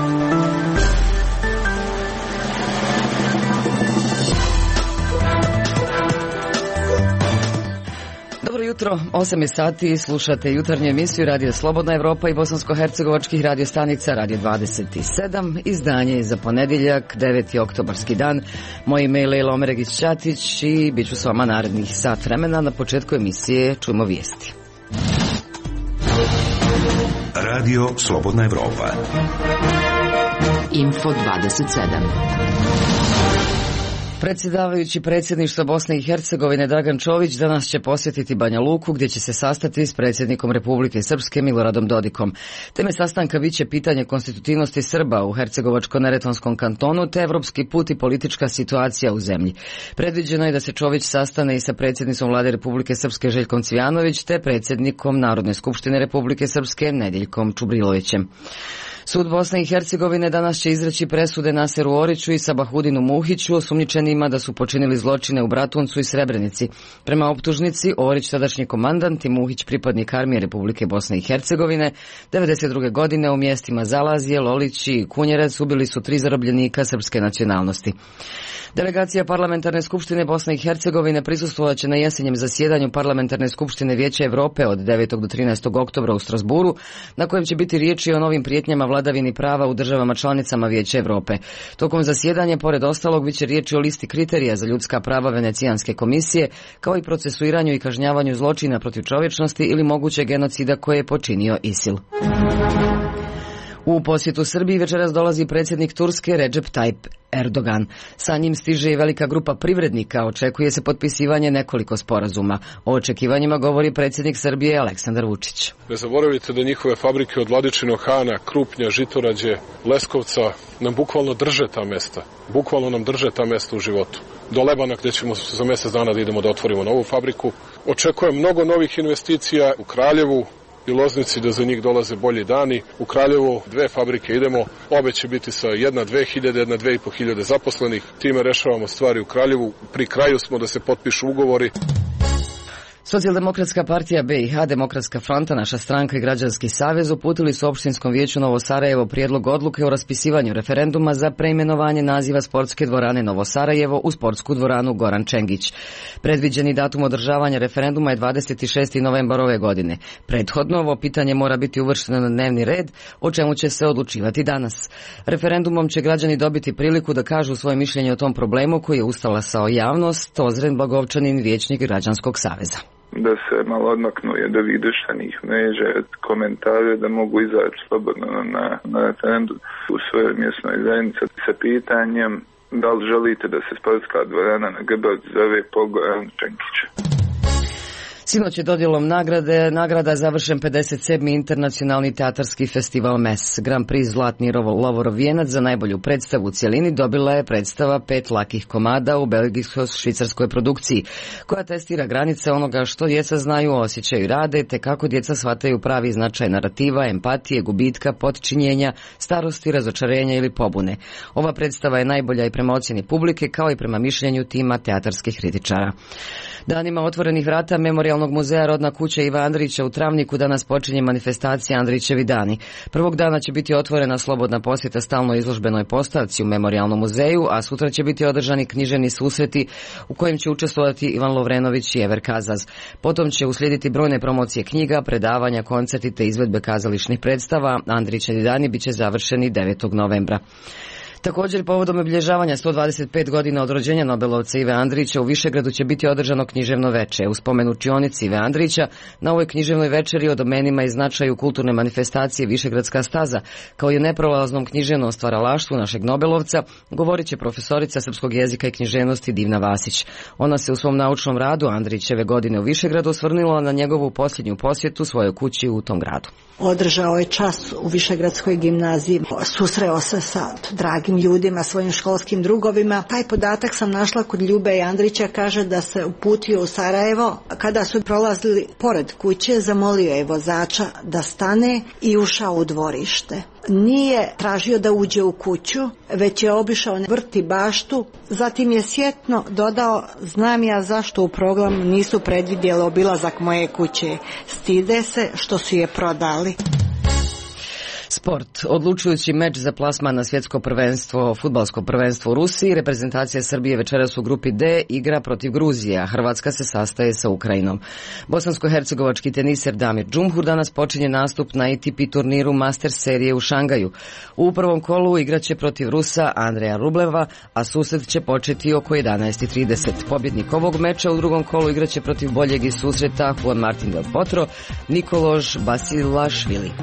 Jutro, 8 je sati, slušate jutarnju emisiju Radio Slobodna Evropa i bosansko-hercegovačkih radiostanica Radio 27. Izdanje je za ponedjeljak, 9. oktobarski dan. Moje ime je Lejla Omeregić-Ćatić i bit ću s vama narednih sat vremena. Na početku emisije čujemo vijesti. Radio Slobodna Evropa. Info 27. Predsjedavajući predsjedništva Bosne i Hercegovine Dragan Čović danas će posjetiti Banja Luku gdje će se sastati s predsjednikom Republike Srpske Miloradom Dodikom. Teme sastanka biće pitanje konstitutivnosti Srba u Hercegovačko-neretvanskom kantonu te evropski put i politička situacija u zemlji. Predviđeno je da se Čović sastane i sa predsjednicom Vlade Republike Srpske Željkom Cvijanović te predsjednikom Narodne skupštine Republike Srpske Nedeljkom Čubrilovićem. Sud Bosne i Hercegovine danas će izreći presude Naseru Oriću i Sabahudinu Muhiću, osumnjičenima da su počinili zločine u Bratuncu i Srebrenici. Prema optužnici, Orić, tadašnji komandant, i Muhić, pripadnik armije Republike Bosne i Hercegovine, 1992. godine u mjestima Zalazije, Lolići i Kunjerac ubili su 3 zarobljenika srpske nacionalnosti. Delegacija Parlamentarne skupštine Bosne i Hercegovine prisustvovat će na jesenjem zasjedanju Parlamentarne skupštine Vijeća Evrope od 9. do 13. oktobra u Strasburu, na kojem će biti riječi o novim prijetnjama vladavini prava u državama članicama Vijeća Evrope. Tokom zasjedanja, pored ostalog, biće riječi o listi kriterija za ljudska prava Venecijanske komisije, kao i procesuiranju i kažnjavanju zločina protiv čovječnosti ili mogućeg genocida koje je počinio ISIL. U posjetu Srbiji večeras dolazi predsjednik Turske Recep Tayyip Erdogan. Sa njim stiže i velika grupa privrednika, očekuje se potpisivanje nekoliko sporazuma. O očekivanjima govori predsjednik Srbije Aleksandar Vučić. Ne zaboravite da njihove fabrike od Vladičinog Hana, Krupnja, Žitorađe, Leskovca nam bukvalno drže ta mesta. Bukvalno nam drže ta mesta u životu. Do Lebana gdje ćemo za mjesec dana da idemo da otvorimo novu fabriku. Očekujem mnogo novih investicija u Kraljevu i Loznici, da za njih dolaze bolji dani. U Kraljevu 2 fabrike idemo, obe će biti sa 1-2 hiljade zaposlenih. Time rešavamo stvari u Kraljevu. Pri kraju smo da se potpišu ugovori. Socijaldemokratska partija BiH, Demokratska fronta, naša stranka i Građanski savez uputili su Opštinskom vijeću Novo Sarajevo prijedlog odluke o raspisivanju referenduma za preimenovanje naziva sportske dvorane Novo Sarajevo u sportsku dvoranu Goran Čengić. Predviđeni datum održavanja referenduma je 26. novembar ove godine. Prethodno ovo pitanje mora biti uvršteno na dnevni red, o čemu će se odlučivati danas. Referendumom će građani dobiti priliku da kažu svoje mišljenje o tom problemu koji je ustalasao javnost, Ozren Blagovčanin, vijećnik Građanskog saveza. Da se malo odmaknu od ovih društvenih mreža, komentare, da mogu izaći slobodno na referendum u svojoj mjesnoj zajednici sa pitanjem da li želite da se sportska dvorana na Grbavcu zove po Goranu Čengiću. Sinoć je dodjelom nagrada završen 57. internacionalni teatarski festival MES. Grand Prix Zlatni Lovorov vijenac za najbolju predstavu u cjelini dobila je predstava 5 lakih komada u belgijsko-švicarskoj produkciji, koja testira granice onoga što djeca znaju, osjećaju i rade, te kako djeca shvataju pravi značaj narativa, empatije, gubitka, potčinjenja, starosti, razočarenja ili pobune. Ova predstava je najbolja i prema ocjeni publike, kao i prema mišljenju tima teatarskih kritičara. Danima otvorenih vrata Memorijalnog muzeja Rodna kuća Iva Andrića u Travniku danas počinje manifestacija Andrićevi dani. Prvog dana će biti otvorena slobodna posjeta stalno izložbenoj postavci u Memorijalnom muzeju, a sutra će biti održani književni susreti u kojim će učestvovati Ivan Lovrenović i Ever Kazaz. Potom će uslijediti brojne promocije knjiga, predavanja, koncerti te izvedbe kazališnih predstava. Andrićevi dani bit će završeni 9. novembra. Također, povodom obilježavanja 125 godina od rođenja Nobelovca Ive Andrića u Višegradu će biti održano književno veče. U spomen učionici Ive Andrića na ovoj književnoj večeri o domenima i značaju kulturne manifestacije Višegradska staza, kao i o neprolaznom književnom stvaralaštvu našeg Nobelovca, govorit će profesorica srpskog jezika i književnosti Divna Vasić. Ona se u svom naučnom radu Andrićeve godine u Višegradu osvrnula na njegovu posljednju posjetu svojoj kući u tom gradu. Održao je čas u Višegradskoj gimnaziji, susreo se sa dragim ljudima, svojim školskim drugovima. Taj podatak sam našla kod Ljube Andrića, kaže da se uputio u Sarajevo. Kada su prolazili pored kuće, zamolio je vozača da stane i ušao u dvorište. Nije tražio da uđe u kuću, već je obišao vrt i baštu. Zatim je sjetno dodao: znam ja zašto u program nisu predvidjeli obilazak moje kuće. Stide se što su je prodali. Sport. Odlučujući meč za plasman na svjetsko prvenstvo, fudbalsko prvenstvo u Rusiji, reprezentacija Srbije večeras u grupi D igra protiv Gruzije, a Hrvatska se sastaje sa Ukrajinom. Bosansko-hercegovački teniser Damir Džumhur danas počinje nastup na ATP turniru Masters serije u Šangaju. U prvom kolu igraće protiv Rusa Andreja Rubleva, a susret će početi oko 11:30. Pobjednik ovog meča u drugom kolu igraće protiv boljeg iz susreta Juan Martín del Potro, Nikološ Basilašvili.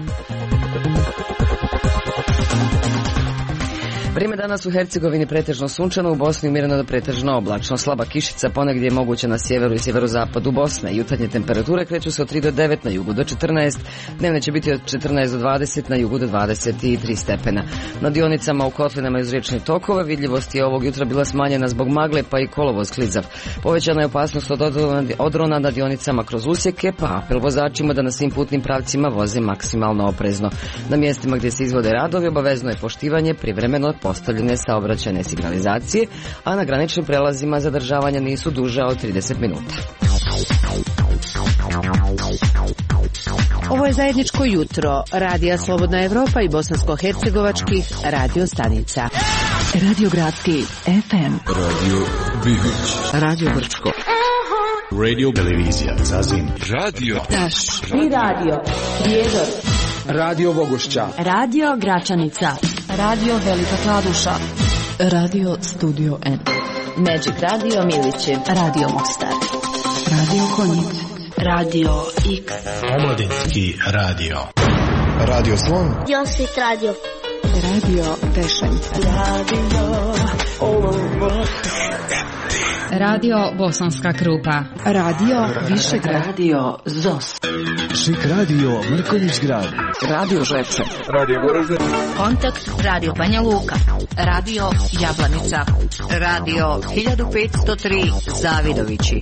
Vrijeme danas u Hercegovini pretežno sunčano, u Bosni umjereno do pretežno oblačno. Slaba kišica ponegdje je moguća na sjeveru i sjeverozapadu Bosne. Jutarnje temperature kreću se od 3 do 9, na jugu do 14, dnevne će biti od 14 do 20, na jugu do 23 stepena. Na dionicama u kotlinama iz riječnih tokova vidljivost je ovog jutra bila smanjena zbog magle, pa i kolovoz klizav. Povećana je opasnost od odrona na dionicama kroz usjeke, pa apel vozačima da na svim putnim pravcima voze maksimalno oprezno. Na mjestima gdje se izvode radovi obavezno je poštivanje privremeno postavljene saobraćajne signalizacije, a na graničnim prelazima zadržavanja nisu duža od 30 minuta. Ovo je zajedničko jutro Radija Slobodna Evropa i bosansko-hercegovačkih radio stanica. Radio Gradski FM, Radio Bihoć, Radio Brčko, Radio Televizija Zazim, Radio Taš i Radio Prijedor, Radio Bogošća, Radio Gračanica, Radio Velika Kladuša, Radio Studio N, Magic Radio Milići, Radio Mostar, Radio Konjic, Radio X, Omladinski radio, Radio Slon, Josit Radio, Radio Tešenca, Radio Bosanska Krupa, Radio Višegrad, Radio Zos, Šik Radio Mrkonjić Grad, Radio Žeče, Radio Goražde, Kontakt Radio Banja Luka, Radio Jablanica, Radio 1503 Zavidovići.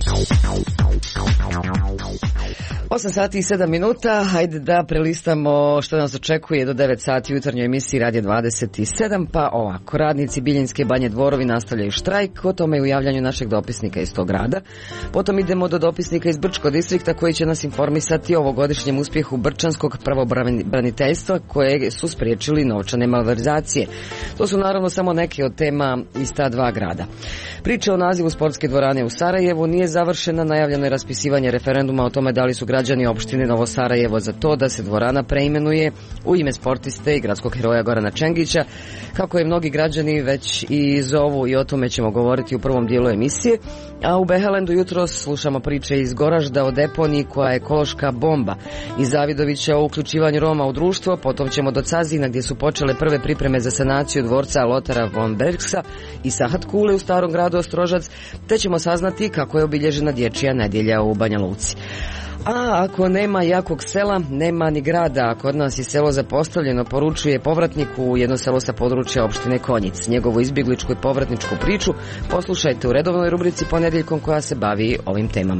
8 sati i 7 minuta, hajde da prelistamo što nas očekuje do 9 sati u jutarnjoj emisiji Radio 27, pa ovako, radnici Biljinske banje Dvorovi nastavljaju štrajk, o tome i u javljanju našeg dopisnika iz tog grada. Potom idemo do dopisnika iz Brčkog distrikta koji će nas informisati o ovogodišnjem uspjehu Brčanskog pravobraniteljstva koje su spriječili novčane malverzacije. To su naravno samo neke od tema iz ta dva grada. Priča o nazivu sportske dvorane u Sarajevu nije završena, najavljeno je raspisivanje referenduma o tome da li su građani opštine Novo Sarajevo za to da se dvorana preimenuje u ime sportiste i gradskog heroja Gorana Čengića, kako je mnogi građani već i zovu, i o tome ćemo govoriti u prvom dijelu emisije. A u Behelendu jutros slušamo priče iz Goražda o deponiji koja je ekološka bomba, iz Zavidovića o uključivanju Roma u društvo, potom ćemo do Cazina gdje su počele prve pripreme za sanaciju dvorca Lotara von Bergsa i Sahat Kule u starom gradu Ostrožac, te ćemo saznati kako je obilježena dječja nedjelja u Banja Luci. A ako nema jakog sela, nema ni grada, a kod nas je selo zapostavljeno, poručuje povratnik u jedno selo sa područja opštine Konjic. Njegovu izbjegličku i povratničku priču poslušajte u redovnoj rubrici ponedjeljkom koja se bavi ovim temama.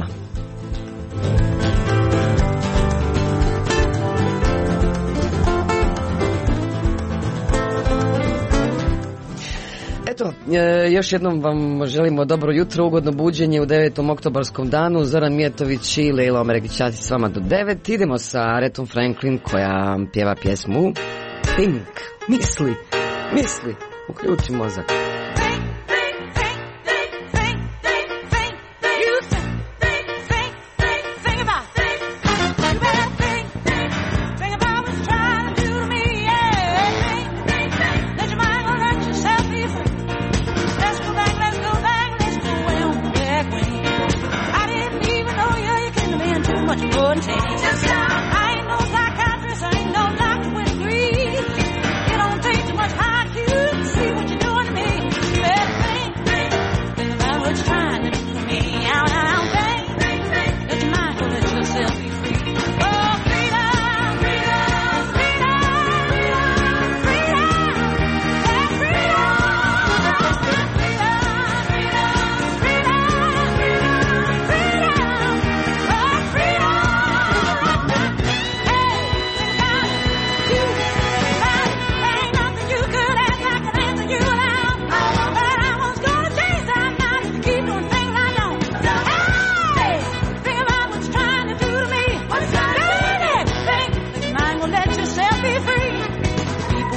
Eto, još jednom vam želimo dobro jutro, ugodno buđenje u 9. oktobarskom danu. Zoran Mijetović i Lejla Omeregićati s vama do 9. Idemo sa Aretom Franklin koja pjeva pjesmu Think, misli, uključi mozak.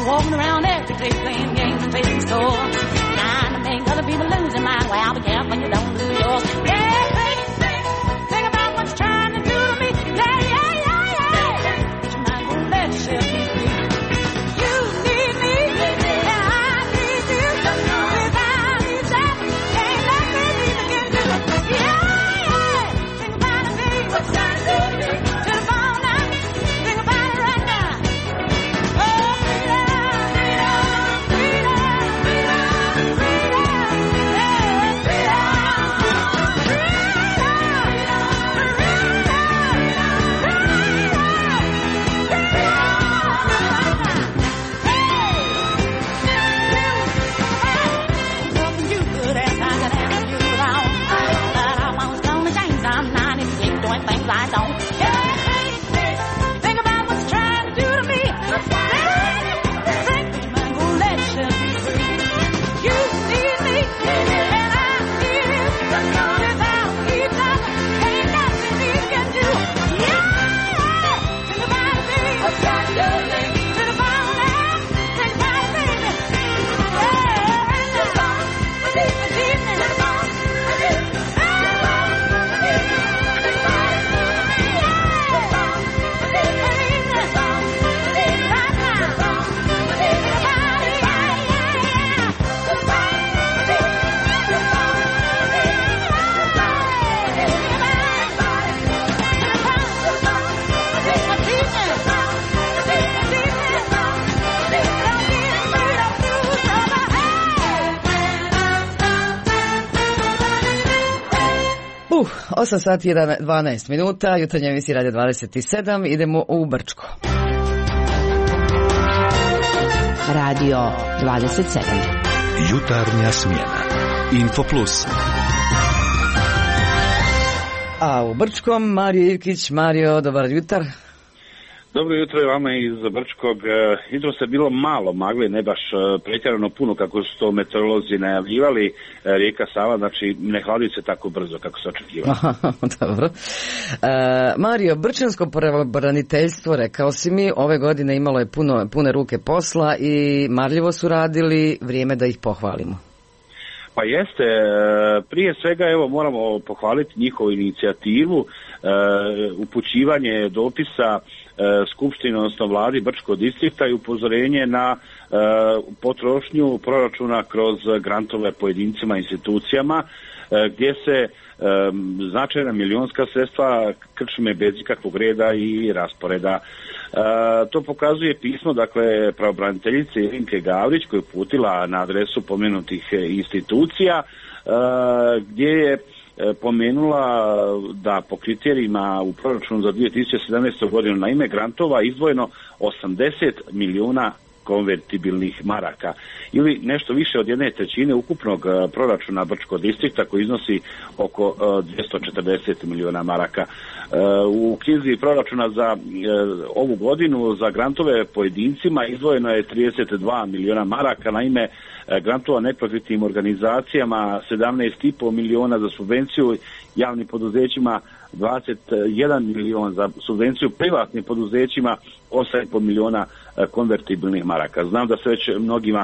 walking around every day playing games and facing scores. Now to make other people lose their mind. Well, be careful you don't lose yours. Yeah, think about what you're trying to do to me. Yeah. But you might go let yourself be free. You need me, and I need you. Without each other, ain't nothing we can do. Yeah. Think about it, baby. What you trying to do to me? To the bone now. Think about it right now. Oh, things I don't. Think about what you're trying to do to me. Think you might go let yourself be free. You need me, and I need you. Without each other, ain't nothing we can do. Yeah, think about it, baby. What's that doing? To the bone now. Think about it, baby. Yeah, to the bone. Deep in the bone. 8 sati i 12 minuta, jutarnja emisija Radio 27, idemo u Brčko. Radio 27. Jutarnja smjena. Infoplus. A u Brčkom Mario Ivkić. Mario, dobar jutar. Dobro jutro je vama iz Brčkog. Jutros je bilo malo magle, ne baš pretjerano puno kako su to meteorolozi najavljivali. Rijeka Sava, znači ne hladi se tako brzo kako se očekivalo. Dobro. Mario, Brčansko pravobraniteljstvo, rekao si mi, ove godine imalo je pune ruke posla i marljivo su radili, vrijeme da ih pohvalimo. Pa jeste, prije svega evo moramo pohvaliti njihovu inicijativu, upućivanje dopisa Skupštine, odnosno vladi Brčkog distrikta i upozorenje na potrošnju proračuna kroz grantove pojedincima, institucijama, gdje se značajna milionska sredstva krčme bez ikakvog reda i rasporeda. To pokazuje pismo, dakle, pravobraniteljice Ilinke Gavrić koju je uputila na adresu pomenutih institucija, gdje je pomenula da po kriterijima u proračunu za 2017. godinu na ime grantova izdvojeno 80 milijuna konvertibilnih maraka ili nešto više od 1/3 ukupnog proračuna Brčkog distrikta koji iznosi oko 240 milijuna maraka. U knjizi proračuna za ovu godinu za grantove pojedincima izdvojeno je 32 milijuna maraka na ime grantova neprofitnim organizacijama, 17,5 milijuna za subvenciju javnim poduzećima, 21 milijon za subvenciju privatnim poduzećima, 8,5 milijuna konvertibilnih maraka. Znam da se već mnogima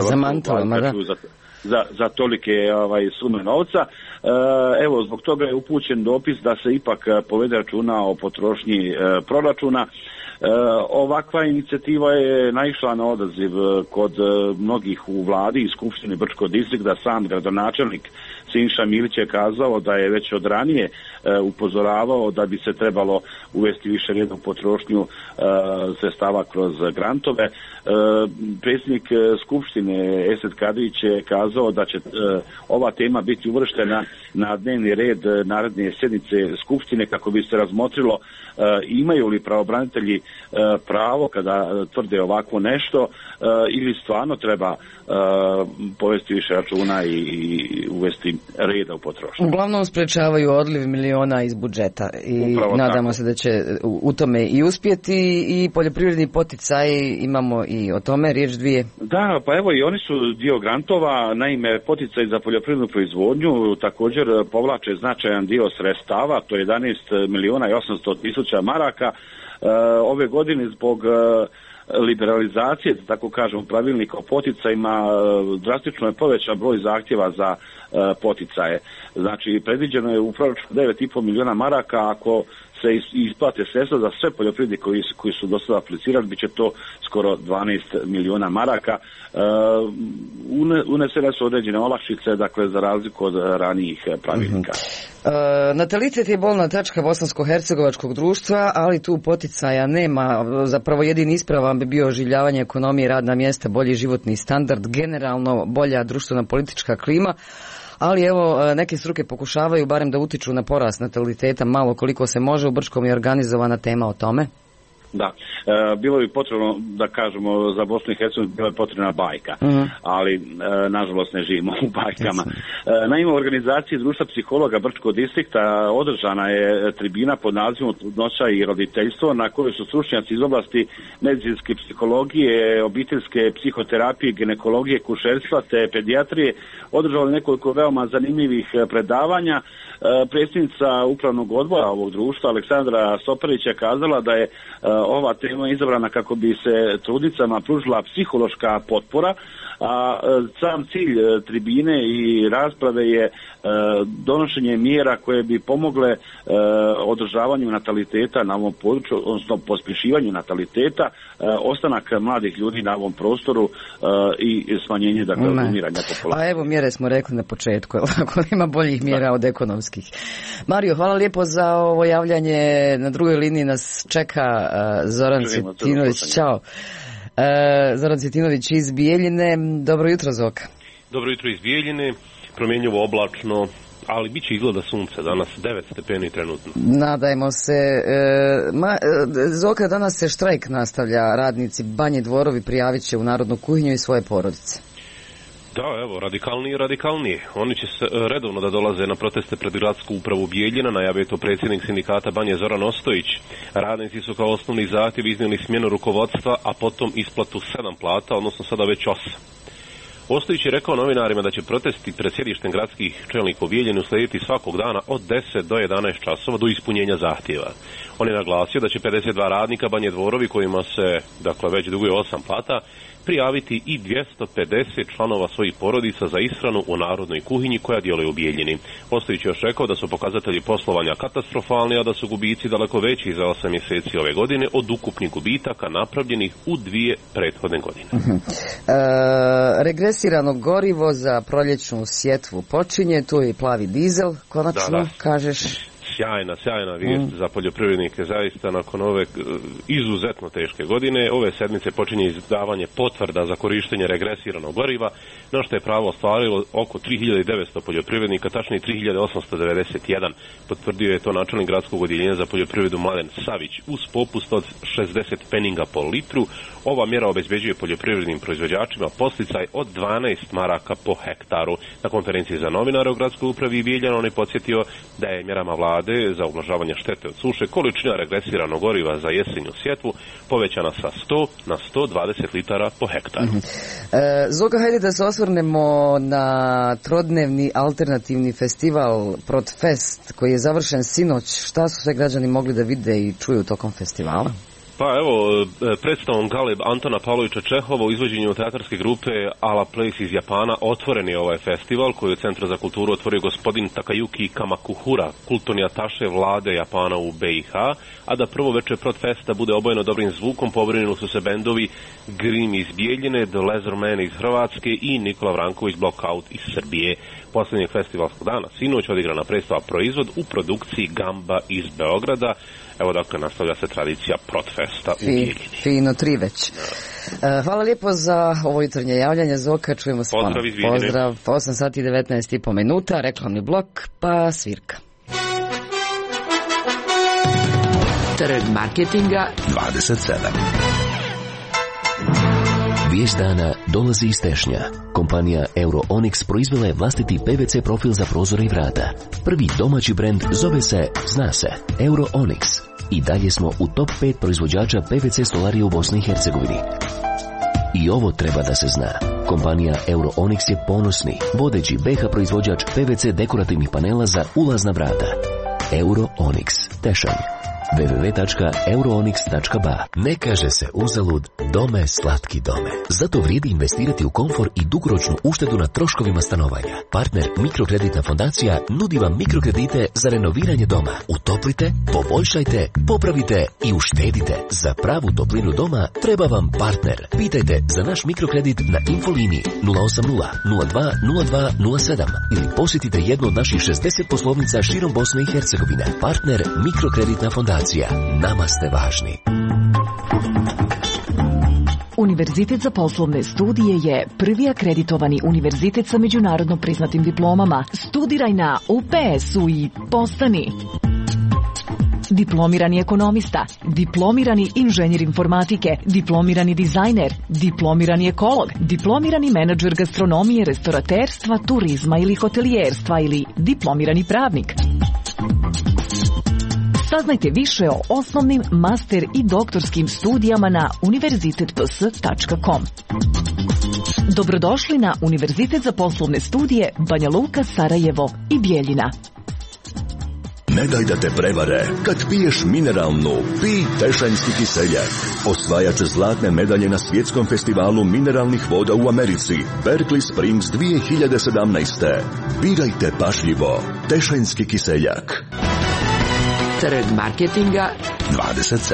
za tolike sume novca. Evo, zbog toga je upućen dopis da se ipak povede računa o potrošnji proračuna. Ovakva inicijativa je naišla na odaziv kod mnogih u vladi i Skupštini Brčkog distrikta. Sam gradonačelnik Siniša Milić je kazao da je već od ranije upozoravao da bi se trebalo uvesti više reda u potrošnju sredstava kroz grantove. Predsjednik Skupštine Esed Kadrić je kazao da će ova tema biti uvrštena na dnevni red naredne sjednice Skupštine kako bi se razmotrilo imaju li pravobranitelji pravo kada tvrde ovako nešto ili stvarno treba povesti više računa i uvesti reda u potrošnju. Uglavnom sprečavaju odliv miliona iz budžeta i upravo nadamo tako se da će u tome i uspjeti. I poljoprivredni poticaj, imamo i o tome riječ dvije. Da, pa evo i oni su dio grantova. Naime, poticaj za poljoprivrednu proizvodnju također povlače značajan dio sredstava, to je 11 milijuna i 800 tisuća maraka. Ove godine zbog liberalizacije, tako kažemo, pravilnika o poticajima, drastično je povećan broj zahtjeva za poticaje. Znači, predviđeno je u proračunu 9,5 milijuna maraka, ako se isplate sredstva za sve poljoprivrednike koji su do sada aplicirali, bit će to skoro 12 milijuna maraka. Unesene su određene olakšice, dakle, za razliku od ranijih pravilnika. Natalitet je bolna tačka bosansko-hercegovačkog društva, ali tu poticaja nema. Zapravo jedini ispravan bi bio oživljavanje ekonomije, radna mjesta, bolji životni standard, generalno bolja društvena politička klima. Ali evo, neke struke pokušavaju barem da utiču na porast nataliteta, malo koliko se može. U Brčkom je organizovana tema o tome. Da, bilo bi potrebno, da kažemo, za Bosnu i Hercegovinu bila je potrebna bajka, ali nažalost ne živimo u bajkama. Naime, u organizaciji Društva psihologa Brčkog distrikta održana je tribina pod nazivom Trudnoća i roditeljstvo, na kojoj su stručnjaci iz oblasti medicinske psihologije, obiteljske psihoterapije, ginekologije, kušerstva te pedijatrije održali nekoliko veoma zanimljivih predavanja. Predsjednica upravnog odbora ovog društva, Aleksandra Soparić, je kazala da je ova tema izabrana kako bi se trudnicama pružila psihološka potpora, a sam cilj tribine i rasprave je donošenje mjera koje bi pomogle održavanju nataliteta na ovom području, odnosno pospješivanju nataliteta, ostanak mladih ljudi na ovom prostoru i smanjenje, dakle, umiranja populacije. A evo, mjere smo rekli na početku, ako ima boljih mjera od ekonomskih. Mario, hvala lijepo za ovo javljanje. Na drugoj liniji nas čeka Zoran Cvjetinović. Ćao. Zoran Cvjetinović iz Bijeljine. Dobro jutro, Zoka. Dobro jutro iz Bijeljine. Promjenjivo, oblačno, ali bit će izgleda sunce danas, 9 stepeni trenutno. Nadajmo se. Zoka, danas se štrajk nastavlja. Radnici Banje Dvorovi prijavit će u Narodnu kuhinju i svoje porodice. Da, evo, radikalnije. Oni će se redovno da dolaze na proteste pred gradsku upravu Bijeljina, najavio to predsjednik sindikata Banje Zoran Ostojić. Radnici su kao osnovni zahtjev iznijeli smjenu rukovodstva, a potom isplatu 7 plata, odnosno sada već 8. Ostojić je rekao novinarima da će protesti pred sjedištem gradskih čelnika u Bijeljinu slijediti svakog dana od 10 do 11 časova do ispunjenja zahtjeva. On je naglasio da će 52 radnika Banje Dvorovi, kojima se, dakle, već duguje 8 plata, prijaviti i 250 članova svojih porodica za ishranu u Narodnoj kuhinji koja djeluje u Bijeljini. Ostojić je još rekao da su pokazatelji poslovanja katastrofalni, a da su gubici daleko veći za 8 mjeseci ove godine od ukupnih gubitaka napravljenih u 2 prethodne godine. Regresirano gorivo za proljećnu sjetvu počinje, tu je i plavi dizel, konačno, kažeš. Sjajna vijest za poljoprivrednike, zaista nakon ove izuzetno teške godine. Ove sedmice počinje izdavanje potvrda za korištenje regresiranog goriva, na što je pravo ostvarilo oko 3900 poljoprivrednika, tačnije 3891. Potvrdio je to načelnik gradskog odjeljenja za poljoprivredu Mladen Savić. Uz popust od 60 peninga po litru, ova mjera obezbeđuje poljoprivrednim proizvođačima posticaj od 12 maraka po hektaru. Na konferenciji za novinare u gradskoj upravi Bijeljana on je podsjetio da je mjerama vlade za ublažavanje štete od suše količina regresiranog goriva za jesenju sjetvu povećana sa 100 na 120 litara po hektaru. Zoka, hajde da se osvrnemo na trodnevni alternativni festival Protfest koji je završen sinoć. Šta su sve građani mogli da vide i čuju tokom festivala? Pa evo, predstavom Galeb Antona Pavlovića Čehova u izvođenju teatarske grupe A La Place iz Japana otvoren je ovaj festival koji je u Centru za kulturu otvorio gospodin Takayuki Kamakuhura, kulturni ataše vlade Japana u BiH, a da prvo večer Protfesta bude obojeno dobrim zvukom pobrinuli su se bendovi Grim iz Bijeljine, The Lezerman iz Hrvatske i Nikola Vranković Blockout iz Srbije. Posljednjeg festivalskog dana sinoć odigrana predstava Proizvod u produkciji Gamba iz Beograda. Evo, dakle, nastavlja se tradicija Protfesta u Bijeljini. Fino, 3 već. Hvala lijepo za ovo jutarnje javljanje, Zoka, čujemo se ponovno. Pozdrav, 8 sati i 19,5 minuta, reklamni blok, pa svirka. Trg marketinga 27. Vijest dana dolazi iz Tešnja. Kompanija Euro-Onyx proizvela je vlastiti PVC profil za prozore i vrata. Prvi domaći brend zove se, zna se, Euro-Onyx. I dalje smo u top 5 proizvođača PVC stolarije u Bosni i Hercegovini. I ovo treba da se zna. Kompanija Euro-Onyx je ponosni, vodeći BiH proizvođač PVC dekorativnih panela za ulazna vrata. Euro-Onyx, Tešanj. www.euroonix.ba. Ne kaže se uzalud, dome slatki dome. Zato vrijedi investirati u komfor i dugoročnu uštedu na troškovima stanovanja. Partner Mikrokreditna fondacija nudi vam mikrokredite za renoviranje doma. Utoplite, poboljšajte, popravite i uštedite. Za pravu toplinu doma treba vam partner. Pitajte za naš mikrokredit na infoliniji 080 02 02 07 ili posjetite jednu od naših 60 poslovnica širom Bosne i Hercegovine. Partner Mikrokreditna fondacija. Nama ste važni. Univerzitet za poslovne studije je prvi akreditovani univerzitet sa međunarodno priznatim diplomama. Studiraj na UPS-u i postani diplomirani ekonomista, diplomirani inženjer informatike, diplomirani dizajner, diplomirani ekolog, diplomirani menadžer gastronomije, restoraterstva, turizma ili hotelijerstva ili diplomirani pravnik. Saznajte više o osnovnim, master i doktorskim studijama na univerzitetps.com. Dobrodošli na Univerzitet za poslovne studije Banja Luka, Sarajevo i Bijeljina. Ne daj da te prevare. Kad piješ mineralnu, pij Tešanjski kiseljak. Osvajač zlatne medalje na svjetskom festivalu mineralnih voda u Americi, Berkeley Springs 2017. Birajte pažljivo. Tešanjski kiseljak. Trg marketinga 27.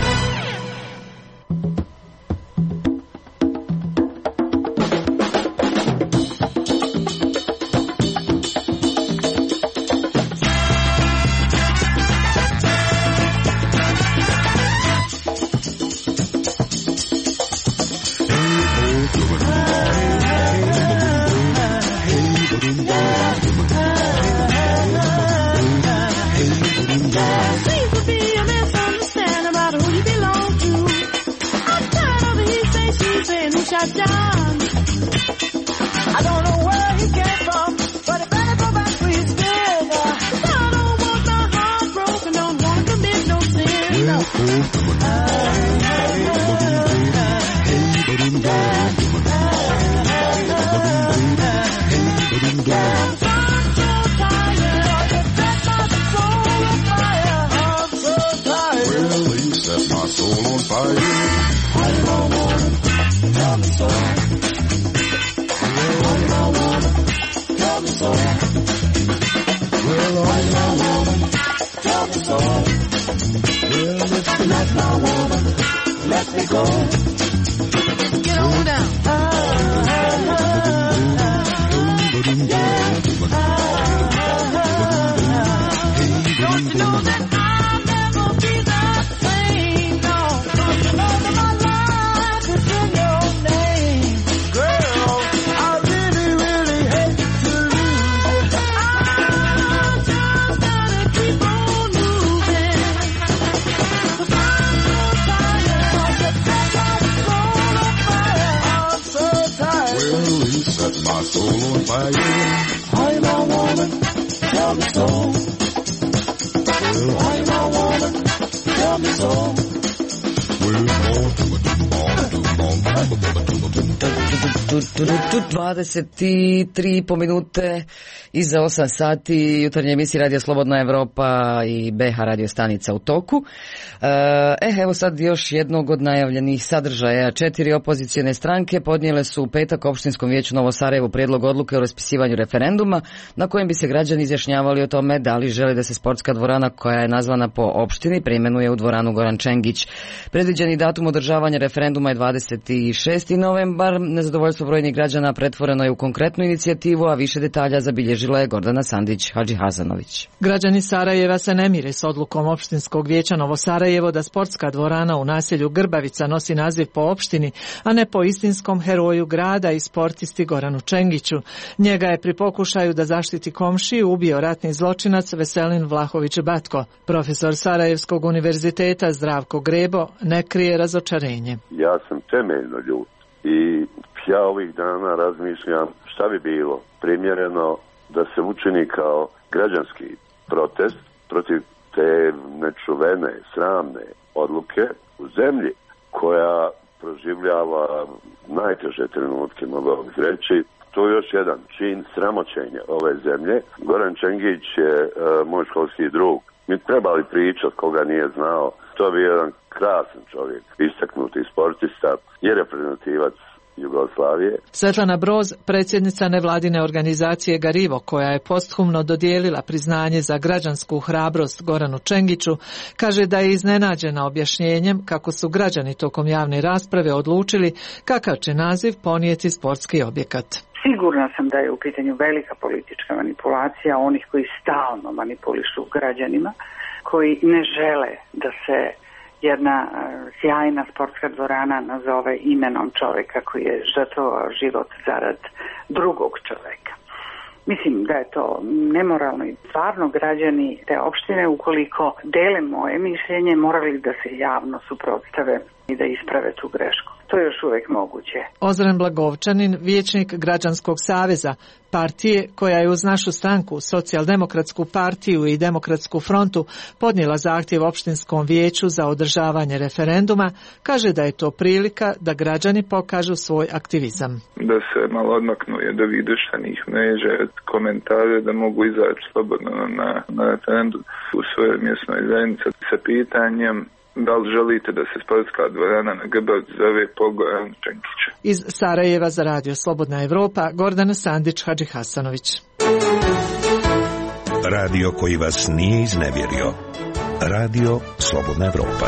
Dvadeset po minute iza 8 sati jutarnje emisije Radio Slobodna Evropa i BH radio stanica u toku. Evo sad još jednog od najavljenih sadržaja. 4 opozicione stranke podnijele su u petak Opštinskom vijeću Novo Sarajevo prijedlog odluke o raspisivanju referenduma na kojem bi se građani izjašnjavali o tome da li žele da se sportska dvorana koja je nazvana po opštini preimenuje u dvoranu Goran Čengić. Predviđeni datum održavanja referenduma je 26. novembar. Nezadovoljstvo brojnih građana pretvoreno je u konkretnu inicijativu, a više detalja zabilježila je Gordana Sandić Hadžihazanović. Građani Sarajeva se ne mire s odlukom Opštinskog vijeća Novo Sarajevo da sportska dvorana u naselju Grbavica nosi naziv po opštini, a ne po istinskom heroju grada i sportisti Goranu Čengiću. Njega je pri pokušaju da zaštiti komšiju ubio ratni zločinac Veselin Vlahović Batko. Profesor Sarajevskog univerziteta Zdravko Grebo ne krije razočarenje. Ja sam temeljno ljut i ja ovih dana razmišljam šta bi bilo primjereno da se učini kao građanski protest protiv te nečuvene, sramne odluke u zemlji koja proživljava najteže trenutke, mogao bih reći. To je još jedan čin sramoćenja ove zemlje. Goran Čengić je moj školski drug Mi trebali pričati koga nije znao. To bi jedan krasan čovjek, istaknuti sportista i reprezentativac Jugoslavije. Svetlana Broz, predsjednica nevladine organizacije Garivo, koja je posthumno dodijelila priznanje za građansku hrabrost Goranu Čengiću, kaže da je iznenađena objašnjenjem kako su građani tokom javne rasprave odlučili kakav će naziv ponijeti sportski objekat. Sigurna sam da je u pitanju velika politička manipulacija onih koji stalno manipulišu građanima, koji ne žele da se jedna sjajna sportska dvorana nazove imenom čovjeka koji je žrtvovao život zarad drugog čovjeka. Mislim da je to nemoralno i stvarno građani te opštine, ukoliko dele moje mišljenje, morali da se javno suprotstave i da isprave tu grešku. To je još uvijek moguće. Ozren Blagovčanin, vijećnik Građanskog saveza, partije koja je uz našu stranku, Socijaldemokratsku partiju i Demokratsku frontu, podnijela zahtjev opštinskom vijeću za održavanje referenduma, kaže da je to prilika da građani pokažu svoj aktivizam. Da se malo odmaknu od ovih društvenih mreža, komentare, da mogu izaći slobodno na referendum u svojoj mjesnoj zajednici sa pitanjem da li želite da se sportska dvorana na Grbavici zove po Goranu Čengiću. Iz Sarajeva za Radio Slobodna Evropa, Gordana Sandić, Hadži Hasanović. Radio koji vas nije iznevjerio. Radio Slobodna Evropa.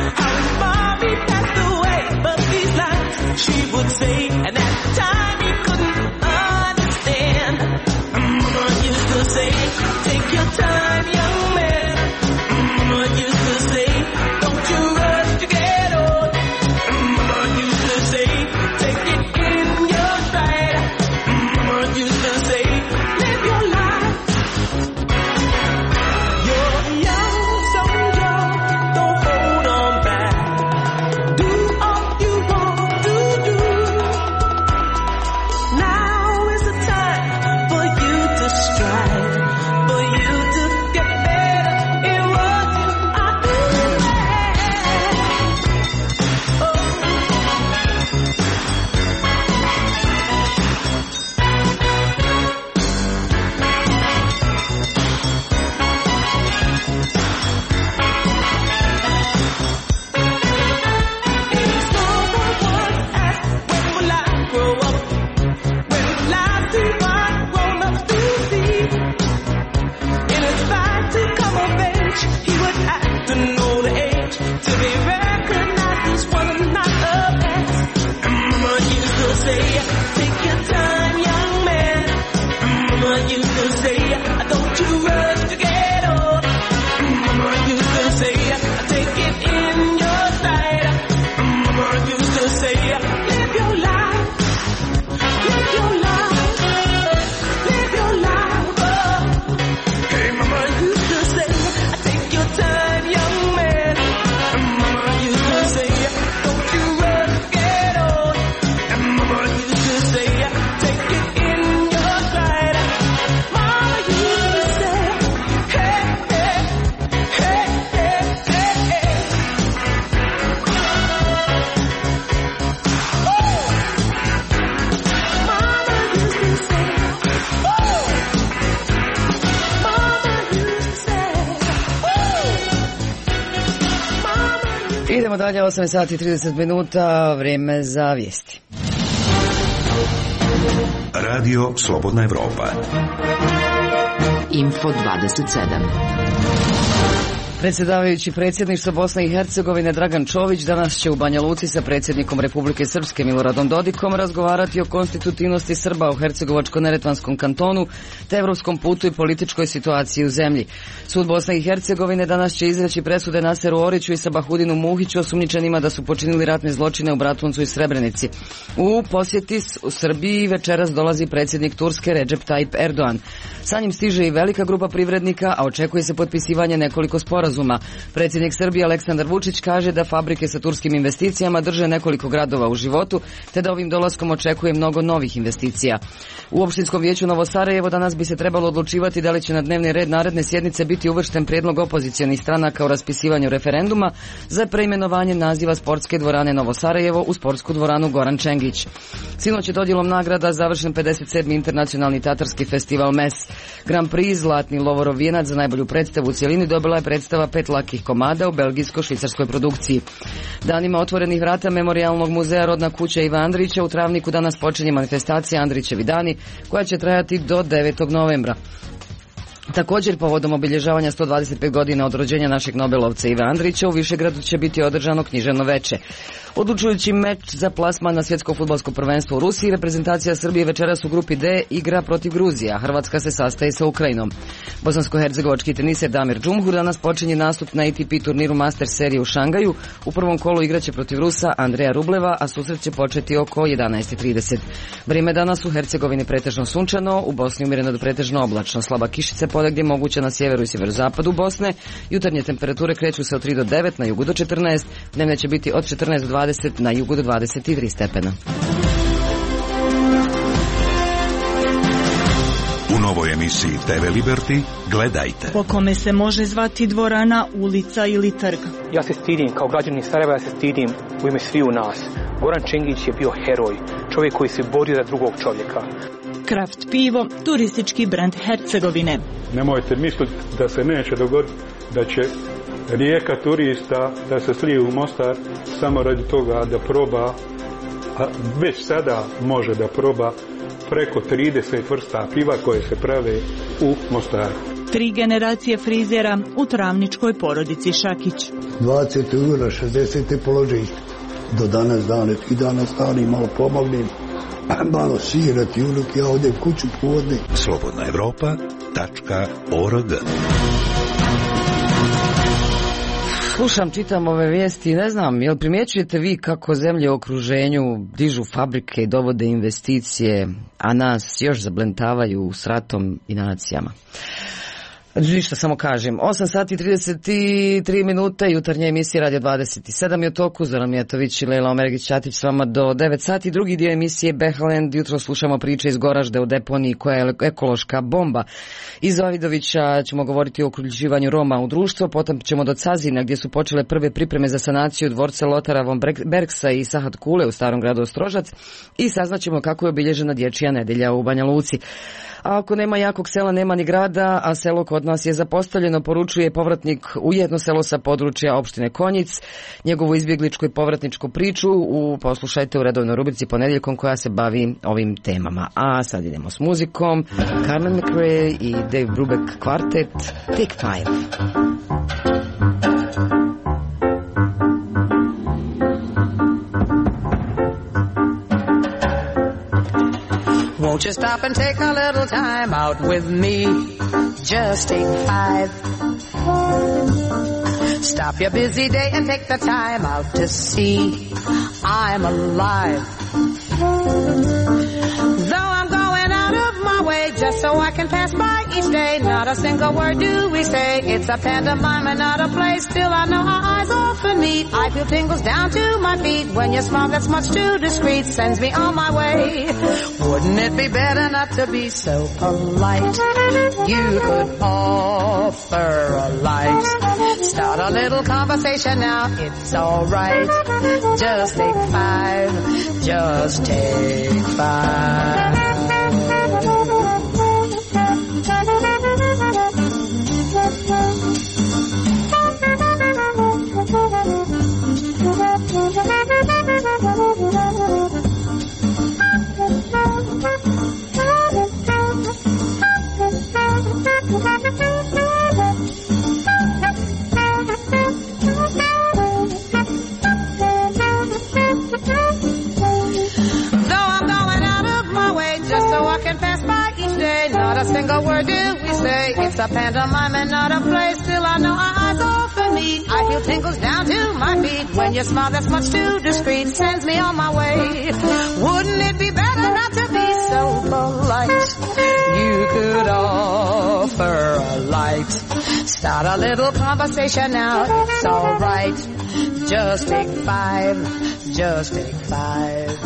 She would say, and at the time he could Idemo dalje, 8 sati i 30 minuta, vrijeme za vijesti. Radio Slobodna Evropa. Info 27. Predsjedavajući predsjedništva Bosne i Hercegovine Dragan Čović danas će u Banja Luci sa predsjednikom Republike Srpske Miloradom Dodikom razgovarati o konstitutivnosti Srba u Hercegovačko-neretvanskom kantonu te evropskom putu i političkoj situaciji u zemlji. Sud Bosne i Hercegovine danas će izreći presude Naseru Oriću i Sabahudinu Muhiću, osumnjičenima da su počinili ratne zločine u Bratuncu i Srebrenici. U posjeti u Srbiji večeras dolazi predsjednik Turske Recep Tayyip Erdogan. Sa njim stiže i velika grupa privrednika, a očekuje se potpisivanje nekoliko sporazuma. Predsjednik Srbije Aleksandar Vučić kaže da fabrike sa turskim investicijama drže nekoliko gradova u životu, te da ovim dolaskom očekuje mnogo novih investicija. U Opštinskom vijeću Novo Sarajevo danas bi se trebalo odlučivati da li će na dnevni red naredne sjednice biti uvršten prijedlog opozicionih stranaka o raspisivanju referenduma za preimenovanje naziva sportske dvorane Novo Sarajevo u sportsku dvoranu Goran Čengić. Sinoć je dodjelom nagrada završen 57. internacionalni tatarski festival MES. Grand Prix Zlatni Lovorov vijenac za najbolju predstavu u cjelini dobila je predstava 5 lakih komada u belgijsko-švicarskoj produkciji. Danima otvorenih vrata Memorijalnog muzeja Rodna kuća Iva Andrića u Travniku danas počinje manifestacija Andrićevi dani koja će trajati do 9. novembra. Također, povodom obilježavanja 125 godina od rođenja našeg Nobelovca Iva Andrića, u Višegradu će biti održano književno veče. Odlučujući meč za plasman na svjetsko fudbalsko prvenstvo u Rusiji, reprezentacija Srbije večeras u grupi D igra protiv Gruzije, a Hrvatska se sastaje sa Ukrajinom. Bosansko-hercegovački teniser Damir Džumhur danas počinje nastup na ATP turniru Masters serije u Šangaju. U prvom kolu igraće protiv Rusa Andreja Rubleva, a susret će početi oko 11:30. Vrijeme danas u Hercegovini pretežno sunčano, u Bosni umjereno do pretežno oblačno, slaba kišica ponegdje moguća na sjeveru i sjeverozapadu Bosne. Jutarnje temperature kreću se od 3 do 9, na jugu do 14, dnevne će biti od 14 do 20, na jugu do 23 stepena. U novoj emisiji TV Liberty gledajte. Po kome se može zvati dvorana, ulica ili trg. Ja se stidim, kao građanin Sarajeva, ja se stidim u ime sviju nas. Goran Čengić je bio heroj, čovjek koji se borio za drugog čovjeka. Kraft pivo, turistički brend Hercegovine. Nemojte misliti da se neće dogoditi da će rijeka turista da se slije u Mostar samo radi toga da proba, a već sada može da proba preko 30 vrsta piva koje se prave u Mostaru. 3 generacije frizera u travničkoj porodici Šakić. 20 ura, 60 položaj. Do danas i danas stani malo pomognem. Malo sirati unuk, ja odem kuću povodne. slobodnaevropa.org. Slušam, čitam ove vijesti i ne znam, jel primjećujete vi kako zemlje u okruženju dižu fabrike i dovode investicije, a nas još zablentavaju s ratom i nacijama? Ništa, samo kažem. 8 sati i 33 minute, jutarnja emisija Radio 27 je u toku. Zoran Mijatović i Lejla Omergić-Ćatić s vama do 9 sati. Drugi dio emisije Behaland. Jutro slušamo priče iz Goražde o deponiji koja je ekološka bomba. Iz Ovidovića ćemo govoriti o uključivanju Roma u društvo. Potom ćemo do Cazina gdje su počele prve pripreme za sanaciju dvorca Lotara von Bergsa i Sahat Kule u Starom gradu Ostrožac. I saznaćemo kako je obilježena dječja nedelja u Banja Luci. A ako nema jakog sela, nema ni grada, a selo kod nas je zapostavljeno, poručuje povratnik u jedno selo sa područja opštine Konjic. Njegovu izbjegličku i povratničku priču poslušajte u redovnoj rubrici ponedjeljkom koja se bavi ovim temama. A sad idemo s muzikom. Carmen McRae i Dave Brubeck kvartet, Take 5. Won't you stop and take a little time out with me? Just take 5. Stop your busy day and take the time out to see I'm alive. Though I'm going out of my way just so I can pass by each day, not a single word do we say. It's a pantomime and not a play. Still I know our eyes often meet. I feel tingles down to my feet when your smile that's much too discreet sends me on my way. Wouldn't it be better not to be so polite? You could offer a light. Start a little conversation now, it's alright. Just take 5, just take 5. single word do we say. It's a pantomime and not a play. Still I know our eyes often meet. I feel tingles down to my feet. When your smile that's much too discreet sends me on my way. Wouldn't it be better not to be so polite? You could offer a light. Start a little conversation now, it's alright. Just take five, just take five.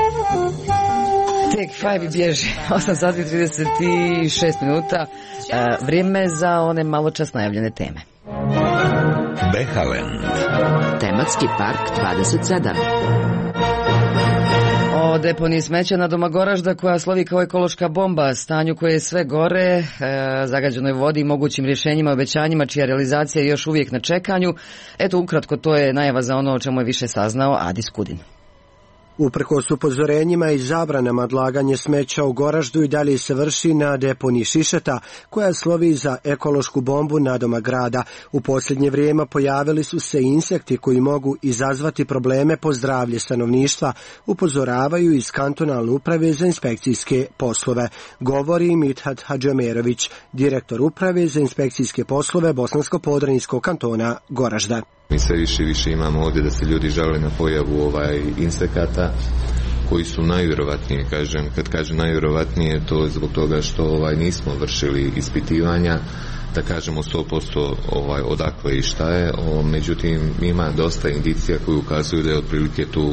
Take five i bježi. 8 sati 36 minuta. Vrijeme za one malo čas najavljene teme. Behaland. Tematski park 27. O deponiji smeća na Domagoražda koja slovi kao ekološka bomba, stanju koje je sve gore, zagađenoj vodi i mogućim rješenjima i obećanjima čija realizacija je još uvijek na čekanju. Eto, ukratko, to je najava za ono o čemu je više saznao Adis Kudin. Uprkos upozorenjima i zabranama odlaganje smeća u Goraždu i dalje se vrši na deponiji Šišeta, koja slovi za ekološku bombu nadoma grada. U posljednje vrijeme pojavili su se insekti koji mogu izazvati probleme po zdravlje stanovništva, upozoravaju iz kantonalne uprave za inspekcijske poslove. Govori Mithat Hadžamerović, direktor uprave za inspekcijske poslove Bosansko-Podrinjskog kantona Goražda. Mi sve više imamo ovdje da se ljudi žale na pojavu insekata koji su najvjerovatnije, kad kažem najvjerovatnije, to je zbog toga što nismo vršili ispitivanja, da kažemo 100% odakle i šta je, međutim ima dosta indicija koji ukazuju da je otprilike tu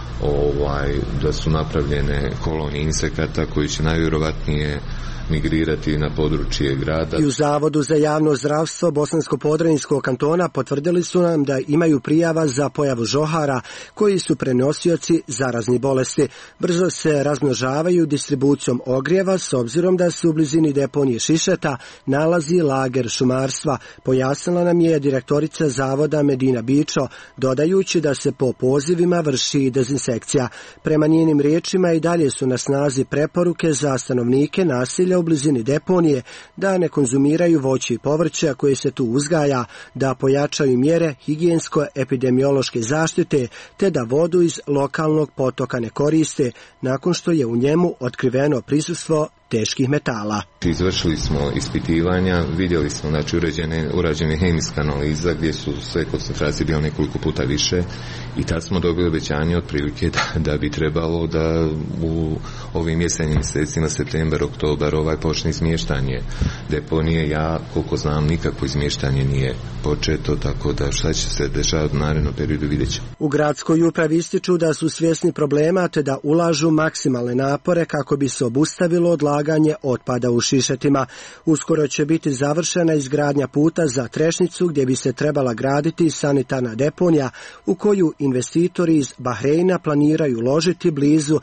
da su napravljene kolonije insekata koji će najvjerovatnije migrirati na područje grada. I u Zavodu za javno zdravstvo Bosansko-Podrinjskog kantona potvrdili su nam da imaju prijava za pojavu žohara koji su prenosioci zaraznih bolesti. Brzo se razmnožavaju distribucijom ogrijeva s obzirom da se u blizini deponije Šišeta nalazi lager šumarstva, pojasnila nam je direktorica Zavoda Medina Bičo, dodajući da se po pozivima vrši dezinsekcija. Prema njenim riječima i dalje su na snazi preporuke za stanovnike naselja u blizini deponije da ne konzumiraju voće i povrće koje se tu uzgaja, da pojačaju mjere higijensko-epidemiološke zaštite te da vodu iz lokalnog potoka ne koriste nakon što je u njemu otkriveno prisustvo teških metala. Izvršili smo ispitivanja, vidjeli smo urađene hemijska analiza gdje su sve koncentracije bile nekoliko puta više i tad smo dobili obećanje otprilike da bi trebalo da u ovim jesenjim mjesecima, septembar, oktobar, počne smještanje deponije. Ja, koliko znam, nikakvo izmještanje nije početo, tako da šta će se dešavati u narednom periodu vidjet ćemo. U gradskoj upravi ističu da su svjesni problema te da ulažu maksimalne napore kako bi se obustavilo odlaganje otpada u Šišetima. Uskoro će biti završena izgradnja puta za Trešnicu gdje bi se trebala graditi sanitarna deponija u koju investitori iz Bahreina planiraju uložiti blizu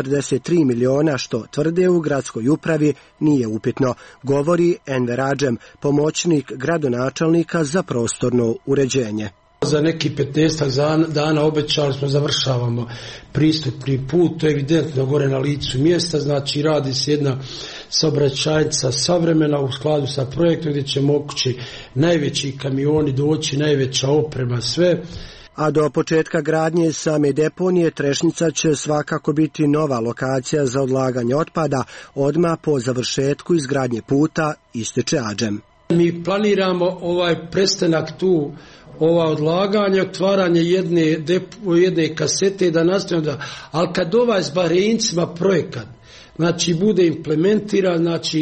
43 miliona, što tvrde u gradskoj upravi nije upitno, govori Enver Adžem, pomoćnik gradonačelnika za prostorno uređenje. Za neki 15 dana obećali smo završavamo pristupni put, to je evidentno gore na licu mjesta, znači radi se jedna saobraćajnica savremena u skladu sa projektom gdje će mogući najveći kamioni doći, najveća oprema, sve. A do početka gradnje same deponije Trešnica će svakako biti nova lokacija za odlaganje otpada odmah po završetku izgradnje puta, ističe Adžem. Mi planiramo prestanak tu odlaganje, otvaranje jedne kasete da nastavimo ali kad s Bahrejncima projekat bude implementiran,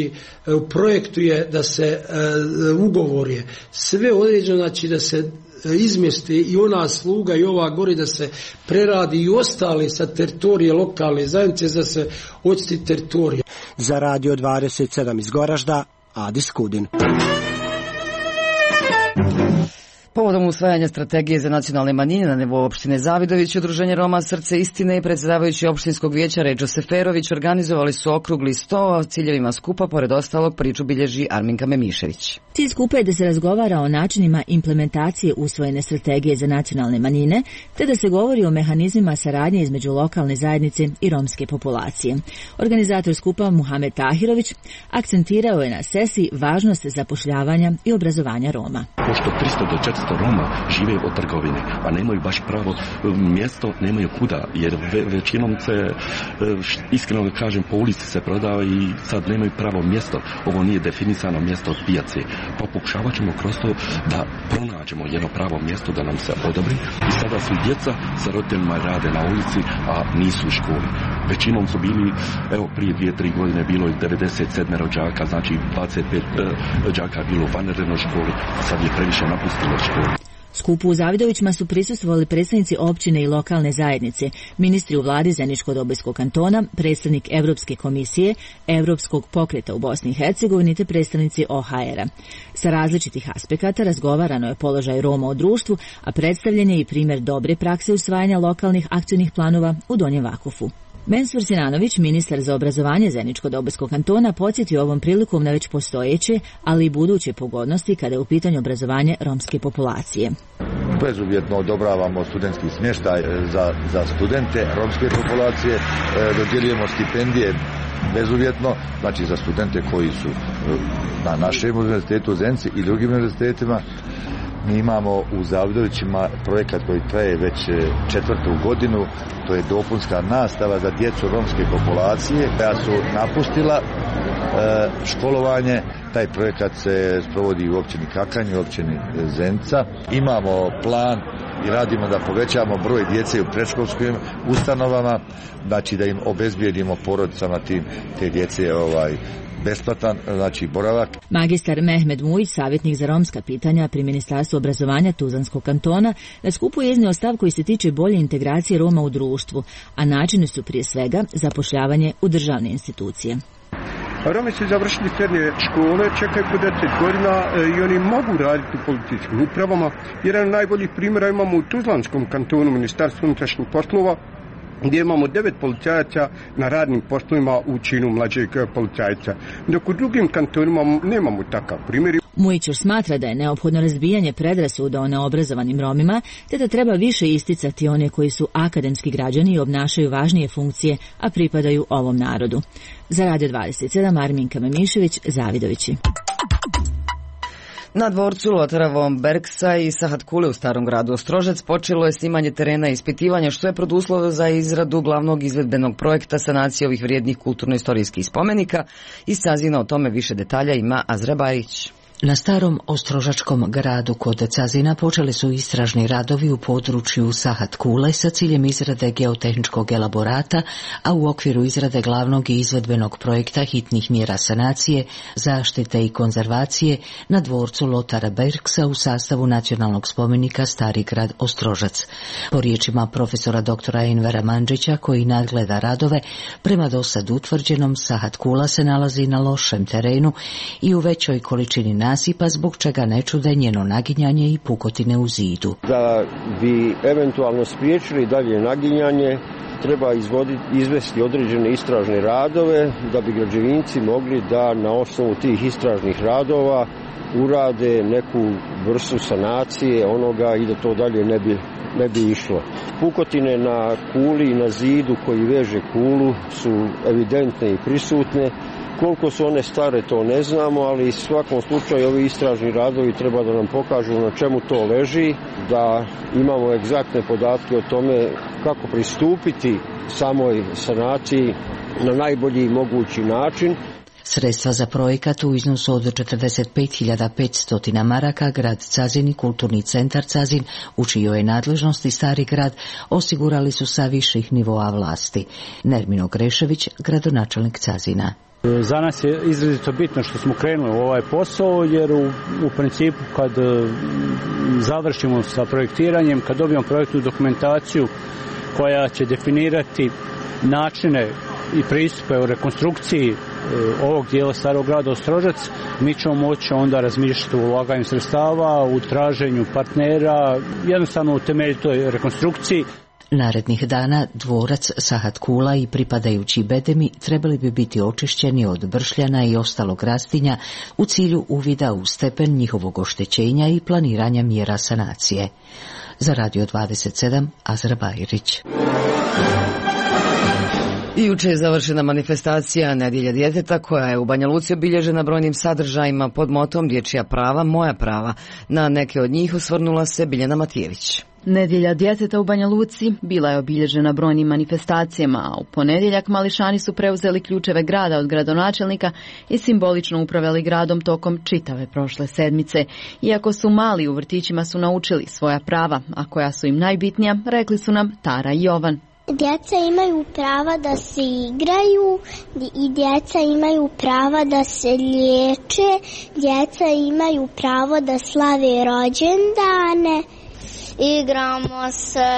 u projektu je da se ugovor je sve određeno, da se izmjesti i ona sluga i ova gori da se preradi i ostali sa teritorije lokalne zajednice da se očisti teritorija. Za Radio 27 iz Goražda, Adis Kudin. Povodom usvajanja strategije za nacionalne manjine na nivou opštine Zavidović, Udruženje Roma Srce istine i predsjedavajući opštinskog vijeća Ređo Seferović organizovali su okrugli sto, o ciljevima skupa pored ostalog priču bilježi Arminka Memišević. Cilj skupa je da se razgovara o načinima implementacije usvojene strategije za nacionalne manjine, te da se govori o mehanizmima saradnje između lokalne zajednice i romske populacije. Organizator skupa Muhamed Tahirović akcentirao je na sesiji važnost zapošljavanja i obrazovanja Roma. Pošto 300 do 90% Roma žive od trgovine, a nemaju baš pravo mjesto, nemaju kuda, jer većinom se, iskreno da kažem, po ulici se prodava i sad nemaju pravo mjesto. Ovo nije definisano mjesto od pijace. Pa pokušavat ćemo kroz to da pronađemo jedno pravo mjesto da nam se odobri. I sada su djeca sa roditeljima rade na ulici, a nisu u školi. Većinom su bili, evo prije 2-3 godine bilo je 97 đaka, znači 25 đaka je bilo u vanrednoj školi, a sad je previše napustilo školu. Skupu u Zavidovićima su prisustvovali predstavnici općine i lokalne zajednice, ministri u vladi Zeničko-Dobojskog kantona, predstavnik Europske komisije, Europskog pokreta u Bosni i Hercegovini te predstavnici OHR-a. Sa različitih aspekata razgovarano je položaj Roma u društvu, a predstavljen je i primjer dobre prakse usvajanja lokalnih akcijnih planova u Donjem Vakufu. Mensur Sinanović, ministar za obrazovanje Zeničko-Dobojskog kantona, podsjetio ovom prilikom na već postojeće, ali i buduće pogodnosti kada je u pitanju obrazovanje romske populacije. Bezuvjetno odobravamo studentski smještaj za studente romske populacije, dodjeljujemo stipendije bezuvjetno, znači za studente koji su na našem univerzitetu u Zenici i drugim univerzitetima. Mi imamo u Zavidovićima projekat koji traje već 4. godinu, to je dopunska nastava za djecu romske populacije koja su napustila školovanje. Taj projekat se sprovodi u općini Kakanj, u općini Zenica. Imamo plan i radimo da povećamo broj djece u predškolskim ustanovama, znači da im obezbijedimo porodicama te djece besplatan, znači boravak. Magistar Mehmed Mujić, savjetnik za romska pitanja pri Ministarstvu obrazovanja Tuzlanskog kantona, na skupu je iznio stav koji se tiče bolje integracije Roma u društvu, a načini su prije svega zapošljavanje u državne institucije. Romi su završili srednje škole, čekaju po 10 godina i oni mogu raditi u političkim upravama. Jedan od najboljih primjera imamo u Tuzlanskom kantonu Ministarstvu unutrašnjih poslova, gdje imamo 9 policajaca na radnim poslovima u činu mlađeg policajca, dok u drugim kantonima nemamo takav primjer. Mujić smatra da je neophodno razbijanje predrasuda o neobrazovanim Romima, te da treba više isticati one koji su akademski građani i obnašaju važnije funkcije, a pripadaju ovom narodu. Za Radio 27, Arminka Memišević, Zavidovići. Na dvorcu Lotara von Bergsa i Sahat Kule u Starom gradu Ostrožac počelo je snimanje terena i ispitivanja, što je preduslov za izradu glavnog izvedbenog projekta sanacije ovih vrijednih kulturno-istorijskih spomenika. Iz Cazina o tome više detalja ima Azra Bajić. Na starom ostrožačkom gradu kod Cazina počeli su istražni radovi u području Sahat Kule sa ciljem izrade geotehničkog elaborata, a u okviru izrade glavnog i izvedbenog projekta hitnih mjera sanacije, zaštite i konzervacije na dvorcu Lotara Bergsa u sastavu nacionalnog spomenika Stari grad Ostrožac. Po riječima profesora doktora Envera Mandžića, koji nadgleda radove, prema dosad utvrđenom Sahat Kula se nalazi na lošem terenu i u većoj količini nasipa, zbog čega ne čude njeno naginjanje i pukotine u zidu. Da bi eventualno spriječili dalje naginjanje, treba izvesti određene istražne radove, da bi građevinci mogli da na osnovu tih istražnih radova urade neku vrstu sanacije onoga i da to dalje ne bi išlo. Pukotine na kuli i na zidu koji veže kulu su evidentne i prisutne. Koliko su one stare, to ne znamo, ali u svakom slučaju ovi istražni radovi treba da nam pokažu na čemu to leži, da imamo egzaktne podatke o tome kako pristupiti samoj sanaciji na najbolji mogući način. Sredstva za projekat u iznosu od 45.500 maraka grad Cazin i kulturni centar Cazin, u čijoj je nadležnosti Stari grad, osigurali su sa viših nivoa vlasti. Nermino Grešević, gradonačelnik Cazina. Za nas je izrazito bitno što smo krenuli u ovaj posao, jer u principu kad završimo sa projektiranjem, kad dobijemo projektnu dokumentaciju koja će definirati načine i pristupe u rekonstrukciji ovog dijela Starog grada Ostrožac, mi ćemo moći onda razmišljati o ulaganju sredstava, u traženju partnera, jednostavno u temeljitoj rekonstrukciji. Narednih dana dvorac Sahat Kula i pripadajući bedemi trebali bi biti očišćeni od bršljana i ostalog rastinja u cilju uvida u stepen njihovog oštećenja i planiranja mjera sanacije. Za Radio 27, Azra Bajrić. I juče je završena manifestacija Nedjelja djeteta koja je u Banja Luci obilježena brojnim sadržajima pod motom Dječja prava, moja prava. Na neke od njih osvrnula se Biljana Matijević. Nedjelja djeteta u Banja Luci bila je obilježena brojnim manifestacijama, a u ponedjeljak mališani su preuzeli ključeve grada od gradonačelnika i simbolično upravljali gradom tokom čitave prošle sedmice. Iako su mali, u vrtićima su naučili svoja prava, a koja su im najbitnija, rekli su nam Tara i Jovan. Djeca imaju prava da se igraju i djeca imaju prava da se liječe, djeca imaju pravo da slave rođendane, igramo se,